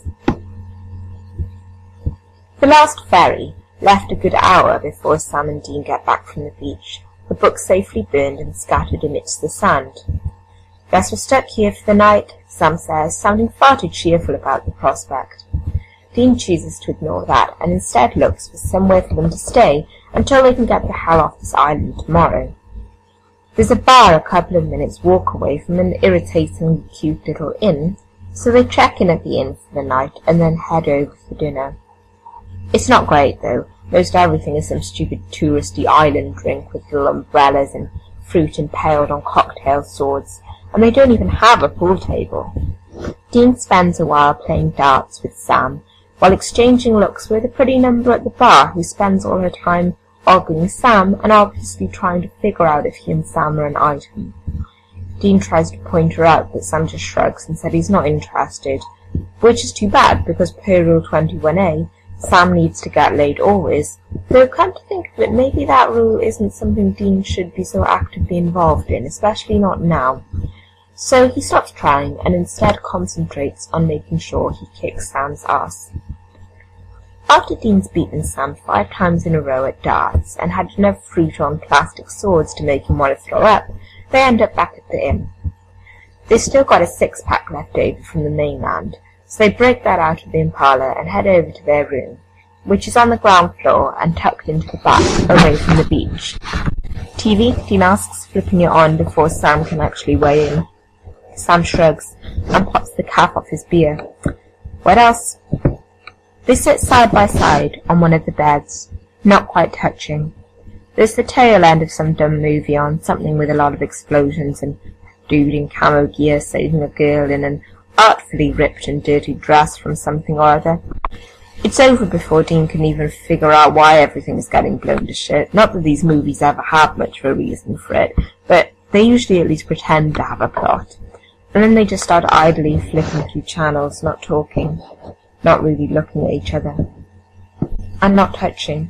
The last ferry left a good hour before Sam and Dean get back from the beach, the book safely burned and scattered amidst the sand. "Guess we're stuck here for the night," Sam says, sounding far too cheerful about the prospect. Dean chooses to ignore that and instead looks for somewhere for them to stay until they can get the hell off this island tomorrow. There's a bar a couple of minutes walk away from an irritatingly cute little inn, so they check in at the inn for the night and then head over for dinner. It's not great, though. Most everything is some stupid touristy island drink with little umbrellas and fruit impaled on cocktail swords, and they don't even have a pool table. Dean spends a while playing darts with Sam, while exchanging looks with a pretty number at the bar who spends all her time ogling Sam and obviously trying to figure out if he and Sam are an item. Dean tries to point her out, but Sam just shrugs and said he's not interested, which is too bad because per Rule twenty-one A, Sam needs to get laid always, though come to think of it, maybe that rule isn't something Dean should be so actively involved in, especially not now. So he stops trying and instead concentrates on making sure he kicks Sam's ass. After Dean's beaten Sam five times in a row at darts and had enough fruit on plastic swords to make him want to throw up, they end up back at the inn. They've still got a six-pack left over from the mainland, so they break that out of the Impala and head over to their room, which is on the ground floor and tucked into the back, away from the beach. T V? Dean asks, flipping it on before Sam can actually weigh in. Sam shrugs and pops the cap off his beer. What else? They sit side by side on one of the beds, not quite touching. There's the tail end of some dumb movie on, something with a lot of explosions and dude in camo gear saving a girl in an artfully ripped and dirty dress from something or other. It's over before Dean can even figure out why everything's getting blown to shit. Not that these movies ever have much of a reason for it, but they usually at least pretend to have a plot. And then they just start idly flipping through channels, not talking, not really looking at each other, and not touching.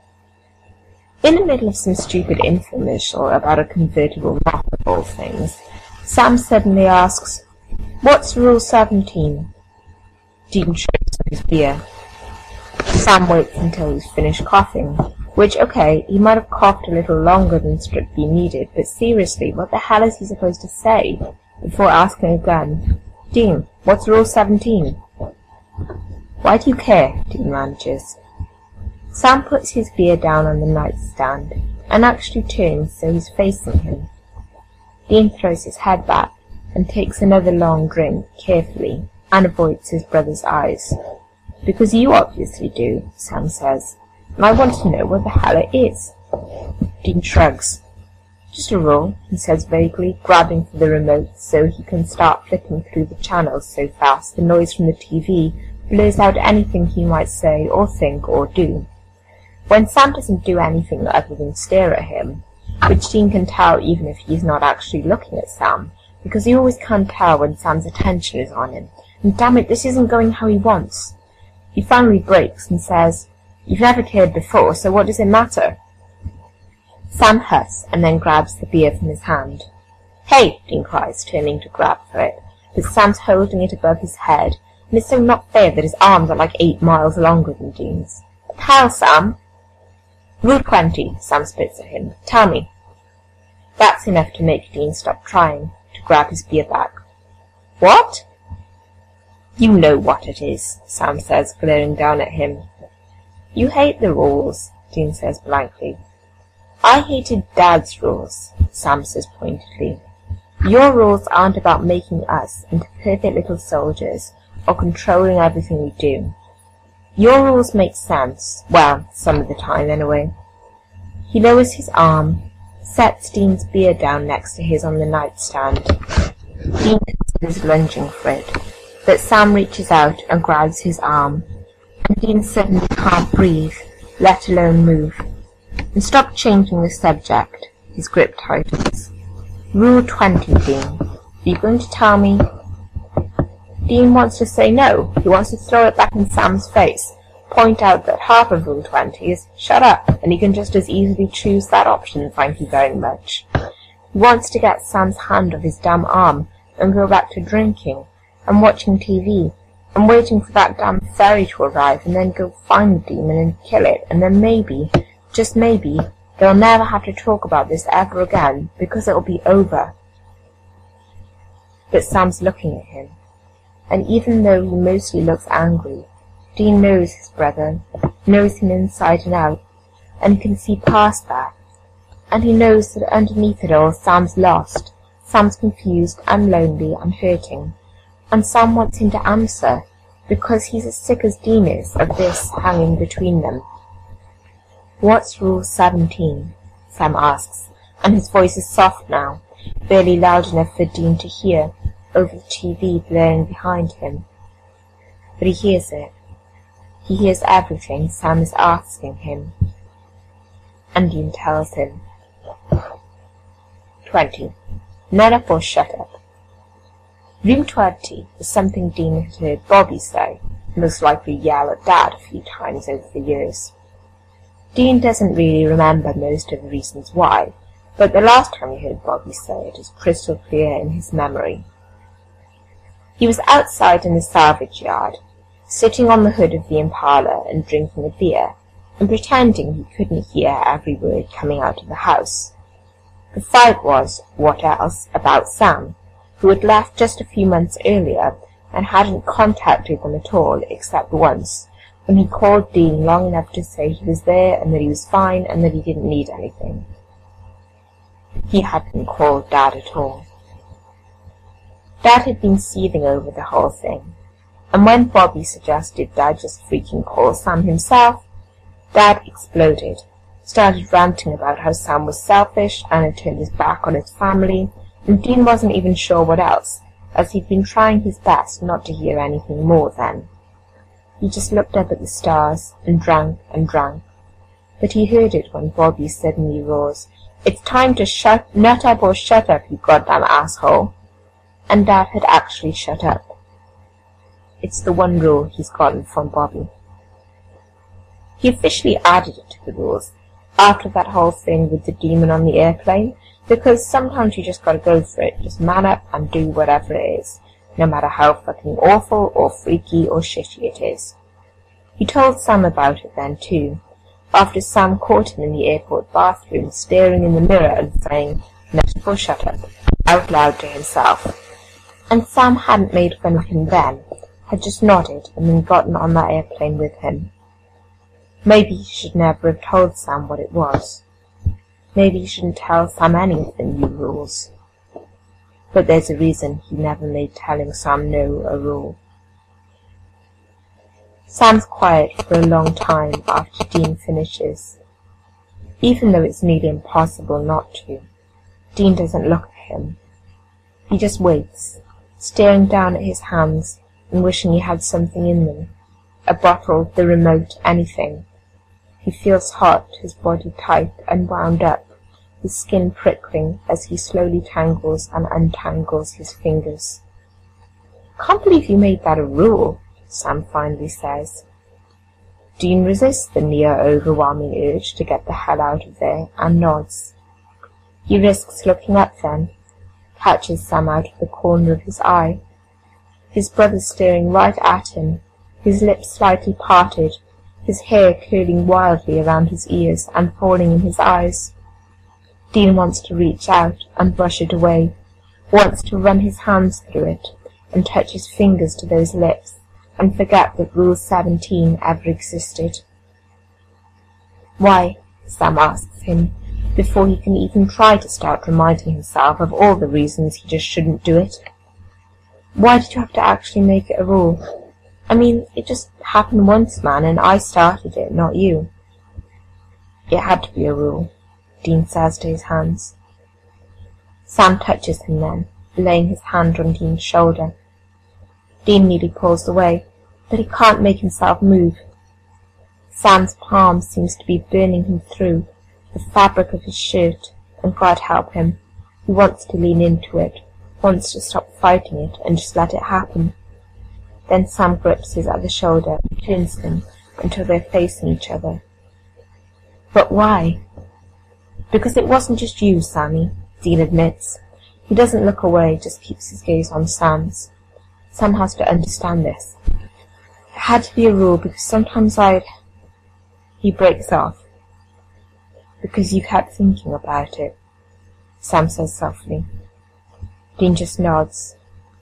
In the middle of some stupid infomercial about a convertible mop of all things, Sam suddenly asks, "What's Rule seventeen? Dean chokes on his beer. Sam waits until he's finished coughing, which, okay, he might have coughed a little longer than strictly needed, but seriously, what the hell is he supposed to say before asking again, "Dean, what's Rule seventeen? "Why do you care?" Dean manages. Sam puts his beer down on the nightstand and actually turns so he's facing him. Dean throws his head back and takes another long drink carefully and avoids his brother's eyes. "Because you obviously do," Sam says, "and I want to know what the hell it is." Dean shrugs. "Just a rule," he says vaguely, grabbing for the remote so he can start flipping through the channels so fast the noise from the T V blurs out anything he might say or think or do. When Sam doesn't do anything other than stare at him, which Dean can tell even if he's not actually looking at Sam, because he always can tell when Sam's attention is on him, and damn it, this isn't going how he wants. He finally breaks and says, "You've never cared before, so what does it matter?" Sam huffs and then grabs the beer from his hand. "Hey!" Dean cries, turning to grab for it, but Sam's holding it above his head, and it's so not fair that his arms are like eight miles longer than Dean's. "What the hell, Sam?" "Rule twenty, Sam spits at him. "Tell me." That's enough to make Dean stop trying to grab his beer back. "What?" "You know what it is," Sam says, glaring down at him. "You hate the rules," Dean says blankly. "I hated Dad's rules," Sam says pointedly. "Your rules aren't about making us into perfect little soldiers or controlling everything we do. Your rules make sense, well, some of the time anyway." He lowers his arm, sets Dean's beer down next to his on the nightstand. Dean considers lunging for it, but Sam reaches out and grabs his arm, and Dean suddenly can't breathe, let alone move. "And stop changing the subject," his grip tightens. "Rule twenty, Dean. Are you going to tell me?" Dean wants to say no. He wants to throw it back in Sam's face, point out that half of Rule twenty is shut up, and he can just as easily choose that option, thank you very much. He wants to get Sam's hand off his damn arm and go back to drinking and watching T V and waiting for that damn ferry to arrive and then go find the demon and kill it, and then maybe, just maybe, they'll never have to talk about this ever again because it'll be over. But Sam's looking at him, and even though he mostly looks angry, Dean knows his brother, knows him inside and out, and he can see past that. And he knows that underneath it all, Sam's lost, Sam's confused and lonely and hurting, and Sam wants him to answer, because he's as sick as Dean is of this hanging between them. "What's Rule seventeen? Sam asks, and his voice is soft now, barely loud enough for Dean to hear, over the T V blaring behind him. But he hears it. He hears everything Sam is asking him. And Dean tells him. Twenty. Nut up or shut up. Room twenty is something Dean had heard Bobby say, most likely yell at Dad a few times over the years. Dean doesn't really remember most of the reasons why, but the last time he heard Bobby say it is crystal clear in his memory. He was outside in the salvage yard, sitting on the hood of the Impala and drinking a beer, and pretending he couldn't hear every word coming out of the house. The fight was, what else, about Sam, who had left just a few months earlier and hadn't contacted them at all except once, and he called Dean long enough to say he was there and that he was fine and that he didn't need anything. He hadn't called Dad at all. Dad had been seething over the whole thing, and when Bobby suggested Dad just freaking call Sam himself, Dad exploded, started ranting about how Sam was selfish and had turned his back on his family, and Dean wasn't even sure what else, as he'd been trying his best not to hear anything more then. He just looked up at the stars and drank and drank, but he heard it when Bobby suddenly roars, "It's time to shut, nut up or shut up, you goddamn asshole." And Dad had actually shut up. It's the one rule he's gotten from Bobby. He officially added it to the rules after that whole thing with the demon on the airplane, because sometimes you just gotta go for it, just man up and do whatever it is, no matter how fucking awful or freaky or shitty it is. He told Sam about it then too, after Sam caught him in the airport bathroom staring in the mirror and saying, "Nut up or shut up," out loud to himself. And Sam hadn't made fun of him then, had just nodded and then gotten on that airplane with him. Maybe he should never have told Sam what it was. Maybe he shouldn't tell Sam any of the new rules. But there's a reason he never made telling Sam no a rule. Sam's quiet for a long time after Dean finishes. Even though it's nearly impossible not to, Dean doesn't look at him. He just waits, staring down at his hands and wishing he had something in them. A bottle, the remote, anything. He feels hot, his body tight and wound up, his skin prickling as he slowly tangles and untangles his fingers. "Can't believe you made that a rule," Sam finally says. Dean resists the near-overwhelming urge to get the hell out of there and nods. He risks looking up then, catches Sam out of the corner of his eye. His brother staring right at him, his lips slightly parted, his hair curling wildly around his ears and falling in his eyes. Dean wants to reach out and brush it away, wants to run his hands through it and touch his fingers to those lips and forget that Rule seventeen ever existed. "Why?" Sam asks him, before he can even try to start reminding himself of all the reasons he just shouldn't do it. "Why did you have to actually make it a rule? I mean, it just happened once, man, and I started it, not you." "It had to be a rule," Dean says to his hands. Sam touches him then, laying his hand on Dean's shoulder. Dean nearly pulls away, but he can't make himself move. Sam's palm seems to be burning him through, the fabric of his shirt, and God help him, he wants to lean into it, wants to stop fighting it and just let it happen. Then Sam grips his other shoulder and turns them until they're facing each other. "But why?" "Because it wasn't just you, Sammy," Dean admits. He doesn't look away, just keeps his gaze on Sam's. Sam has to understand this. "It had to be a rule because sometimes I'd..." He breaks off. "Because you kept thinking about it," Sam says softly. Dean just nods.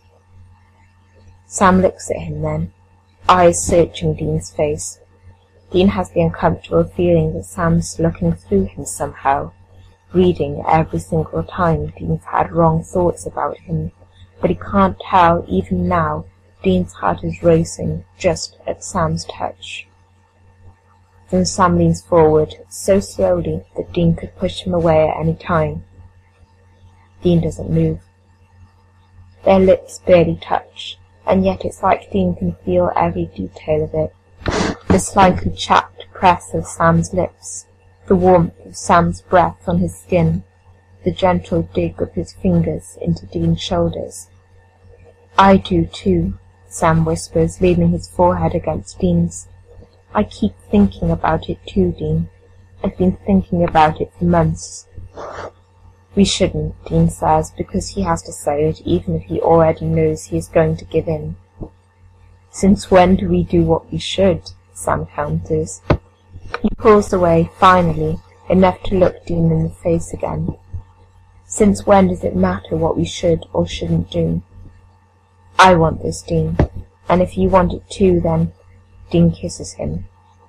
Sam looks at him then, eyes searching Dean's face. Dean has the uncomfortable feeling that Sam's looking through him somehow, reading every single time Dean's had wrong thoughts about him, but he can't tell even now Dean's heart is racing just at Sam's touch. Then Sam leans forward, so slowly that Dean could push him away at any time. Dean doesn't move. Their lips barely touch, and yet it's like Dean can feel every detail of it. The slightly chapped press of Sam's lips, the warmth of Sam's breath on his skin, the gentle dig of his fingers into Dean's shoulders. "I do too," Sam whispers, leaning his forehead against Dean's. "I keep thinking about it too, Dean. I've been thinking about it for months." "We shouldn't," Dean says, because he has to say it even if he already knows he is going to give in. "Since when do we do what we should?" Sam counters. He pulls away, finally, enough to look Dean in the face again. "Since when does it matter what we should or shouldn't do? I want this, Dean, and if you want it too, then Dean kisses him.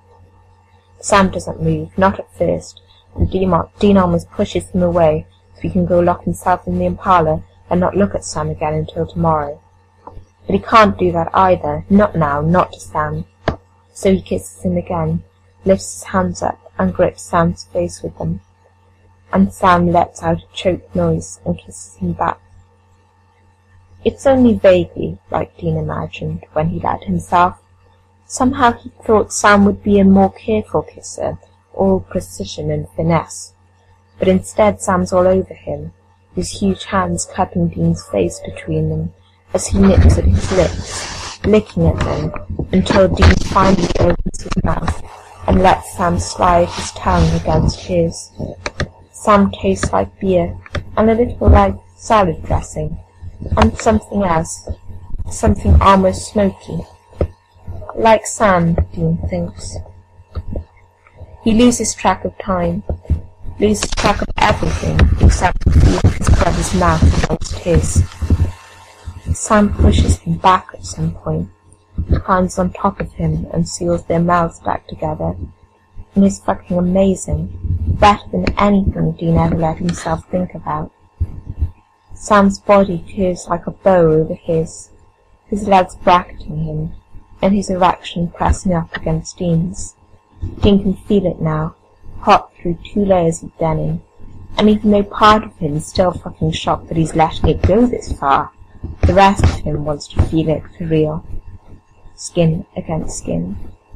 Sam doesn't move, not at first, and Dean almost pushes him away so he can go lock himself in the Impala and not look at Sam again until tomorrow. But he can't do that either, not now, not to Sam. So he kisses him again, lifts his hands up and grips Sam's face with them. And Sam lets out a choked noise and kisses him back. It's only vaguely like Dean imagined when he let himself. Somehow he thought Sam would be a more careful kisser, all precision and finesse. But instead Sam's all over him, his huge hands cupping Dean's face between them as he nips at his lips, licking at them until Dean finally opens his mouth and lets Sam slide his tongue against his. Sam tastes like beer and a little like salad dressing, and something else, something almost smoky. Like sand, Dean thinks. He loses track of time, loses track of everything except the feel of his brother's mouth against his. Sam pushes him back at some point, climbs on top of him and seals their mouths back together, and is fucking amazing, better than anything Dean ever let himself think about. Sam's body curves like a bow over his, his legs bracketing him, and his erection pressing up against Dean's. Dean can feel it now, hot through two layers of denim, and even though part of him is still fucking shocked that he's letting it go this far, the rest of him wants to feel it for real. Skin against skin.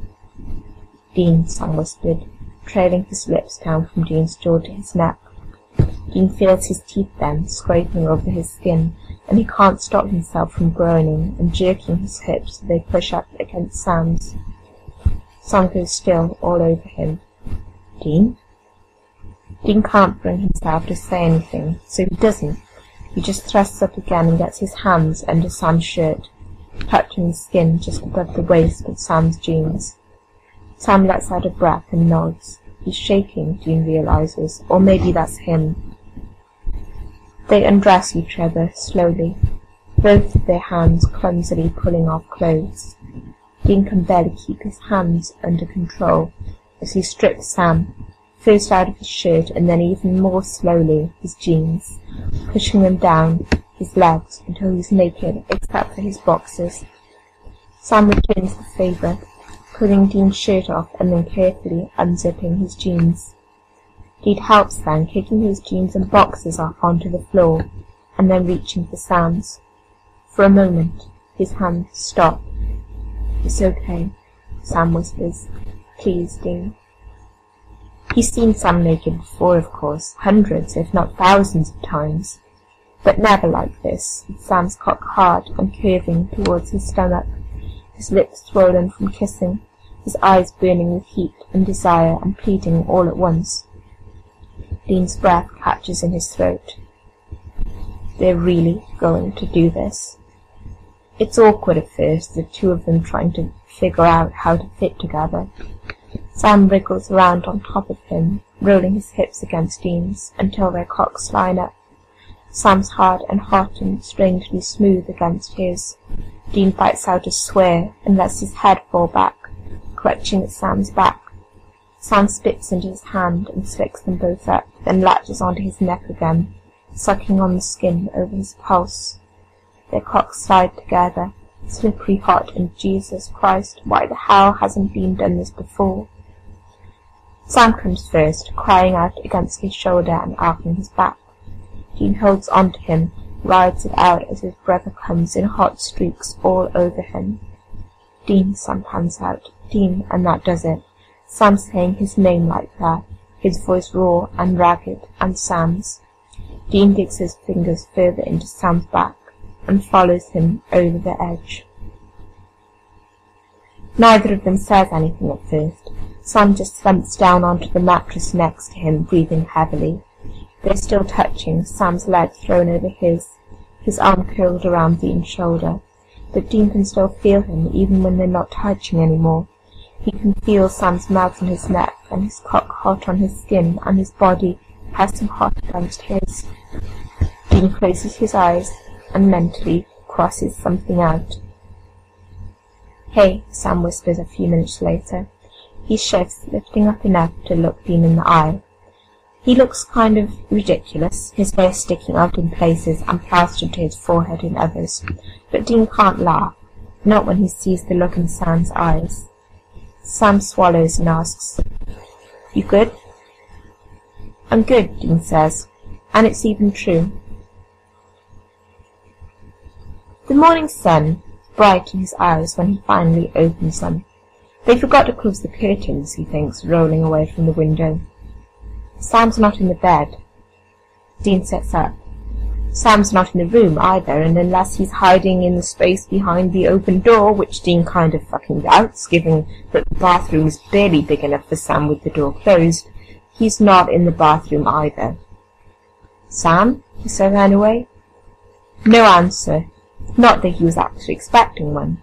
Dean, Sam whispered, trailing his lips down from Dean's jaw to his neck. Dean feels his teeth then, scraping over his skin, and he can't stop himself from groaning and jerking his hips so they push up against Sam's. Sam goes still all over him. Dean? Dean can't bring himself to say anything, so he doesn't. He just thrusts up again and gets his hands under Sam's shirt, touching the skin just above the waist of Sam's jeans. Sam lets out a breath and nods. He's shaking, Dean realizes, or maybe that's him. They undress each other slowly, both of their hands clumsily pulling off clothes. Dean can barely keep his hands under control as he strips Sam, first out of his shirt and then even more slowly his jeans, pushing them down his legs until he's naked except for his boxers. Sam returns the favour, pulling Dean's shirt off and then carefully unzipping his jeans. Dean helps then, kicking his jeans and boxers off onto the floor, and then reaching for Sam's. For a moment, his hands stop. It's okay, Sam whispers. Please, Dean. He's seen Sam naked before, of course, hundreds, if not thousands of times, but never like this, with Sam's cock hard and curving towards his stomach, his lips swollen from kissing, his eyes burning with heat and desire and pleading all at once. Dean's breath catches in his throat. They're really going to do this? It's awkward at first, the two of them trying to figure out how to fit together. Sam wriggles around on top of him, rolling his hips against Dean's until their cocks line up. Sam's hard and hot and strangely smooth against his. Dean bites out a swear and lets his head fall back, clutching at Sam's back. Sam spits into his hand and slicks them both up, then latches onto his neck again, sucking on the skin over his pulse. Their cocks slide together, slippery hot, and Jesus Christ, why the hell hasn't Dean done this before? Sam comes first, crying out against his shoulder and arcing his back. Dean holds onto him, rides it out as his brother comes in hot streaks all over him. Dean, Sam pans out. Dean, and that does it. Sam saying his name like that, his voice raw and ragged, and Sam's. Dean digs his fingers further into Sam's back and follows him over the edge. Neither of them says anything at first. Sam just slumps down onto the mattress next to him, breathing heavily. They're still touching, Sam's leg thrown over his, his arm curled around Dean's shoulder. But Dean can still feel him even when they're not touching anymore. He can feel Sam's mouth on his neck and his cock hot on his skin and his body pressing hot against his. Dean closes his eyes and mentally crosses something out. "Hey," Sam whispers a few minutes later. He shifts, lifting up enough to look Dean in the eye. He looks kind of ridiculous, his hair sticking out in places and plastered to his forehead in others, but Dean can't laugh, not when he sees the look in Sam's eyes. Sam swallows and asks, "You good?" "I'm good," Dean says, "and it's even true." The morning sun is bright in his eyes when he finally opens them. They forgot to close the curtains, he thinks, rolling away from the window. Sam's not in the bed. Dean sits up. Sam's not in the room either, and unless he's hiding in the space behind the open door, which Dean kind of fucking doubts, given that the bathroom is barely big enough for Sam with the door closed, he's not in the bathroom either. "Sam?" he says anyway. No answer. Not that he was actually expecting one.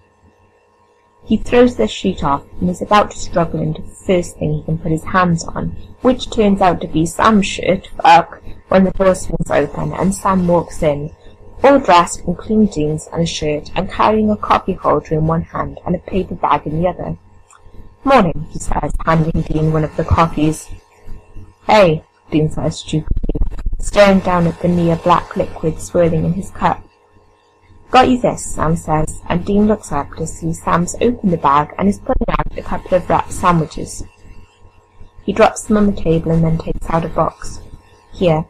He throws the sheet off and is about to struggle into the first thing he can put his hands on, which turns out to be Sam's shirt, fuck, when the door swings open and Sam walks in, all dressed in clean jeans and a shirt and carrying a coffee holder in one hand and a paper bag in the other. "Morning," he says, handing Dean one of the coffees. "Hey," Dean says stupidly, staring down at the near black liquid swirling in his cup. "Got you this," Sam says, and Dean looks up to see Sam's opened the bag and is pulling out a couple of wrapped sandwiches. He drops them on the table and then takes out a box. "Here."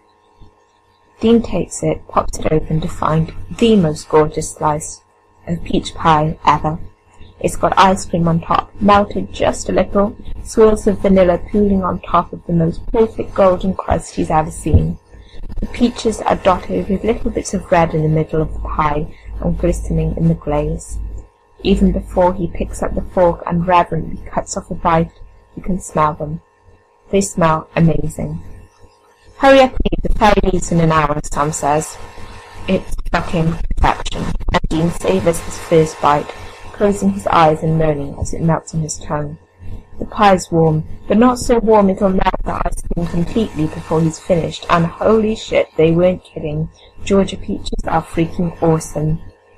Dean takes it, pops it open to find the most gorgeous slice of peach pie ever. It's got ice cream on top, melted just a little, swirls of vanilla pooling on top of the most perfect golden crust he's ever seen. The peaches are dotted with little bits of red in the middle of the pie and glistening in the glaze. Even before he picks up the fork and reverently cuts off a bite, you can smell them. They smell amazing. "Hurry up, please, the ferry leaves in an hour," Sam says. It's fucking perfection, and Dean savours his first bite, closing his eyes and moaning as it melts on his tongue. The pie's warm, but not so warm it'll melt the ice cream completely before he's finished, and holy shit, they weren't kidding. Georgia peaches are freaking awesome.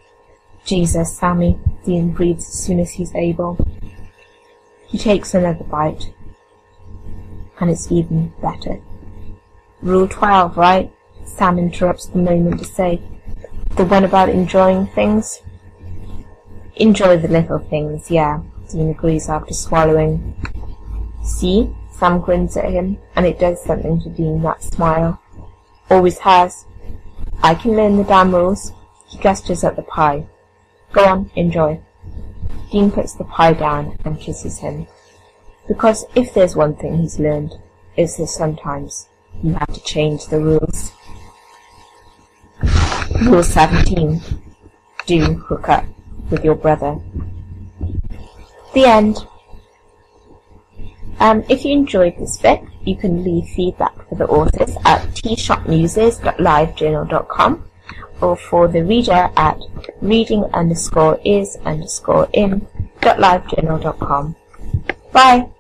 "Jesus, Sammy," Dean breathes as soon as he's able. He takes another bite, and it's even better. "Rule twelve, right?" Sam interrupts the moment to say. "The one about enjoying things?" "Enjoy the little things, yeah," Dean agrees after swallowing. "See?" Sam grins at him, and it does something to Dean, that smile. "Always has. I can learn the damn rules." He gestures at the pie. "Go on, enjoy." Dean puts the pie down and kisses him. Because if there's one thing he's learned, it's that sometimes you have to change the rules. Rule seventeen. Do hook up with your brother. The end. Um, if you enjoyed this fic, you can leave feedback for the authors at t shop muses dot live journal dot com or for the reader at reading underscore is underscore in dot live journal dot com. Bye!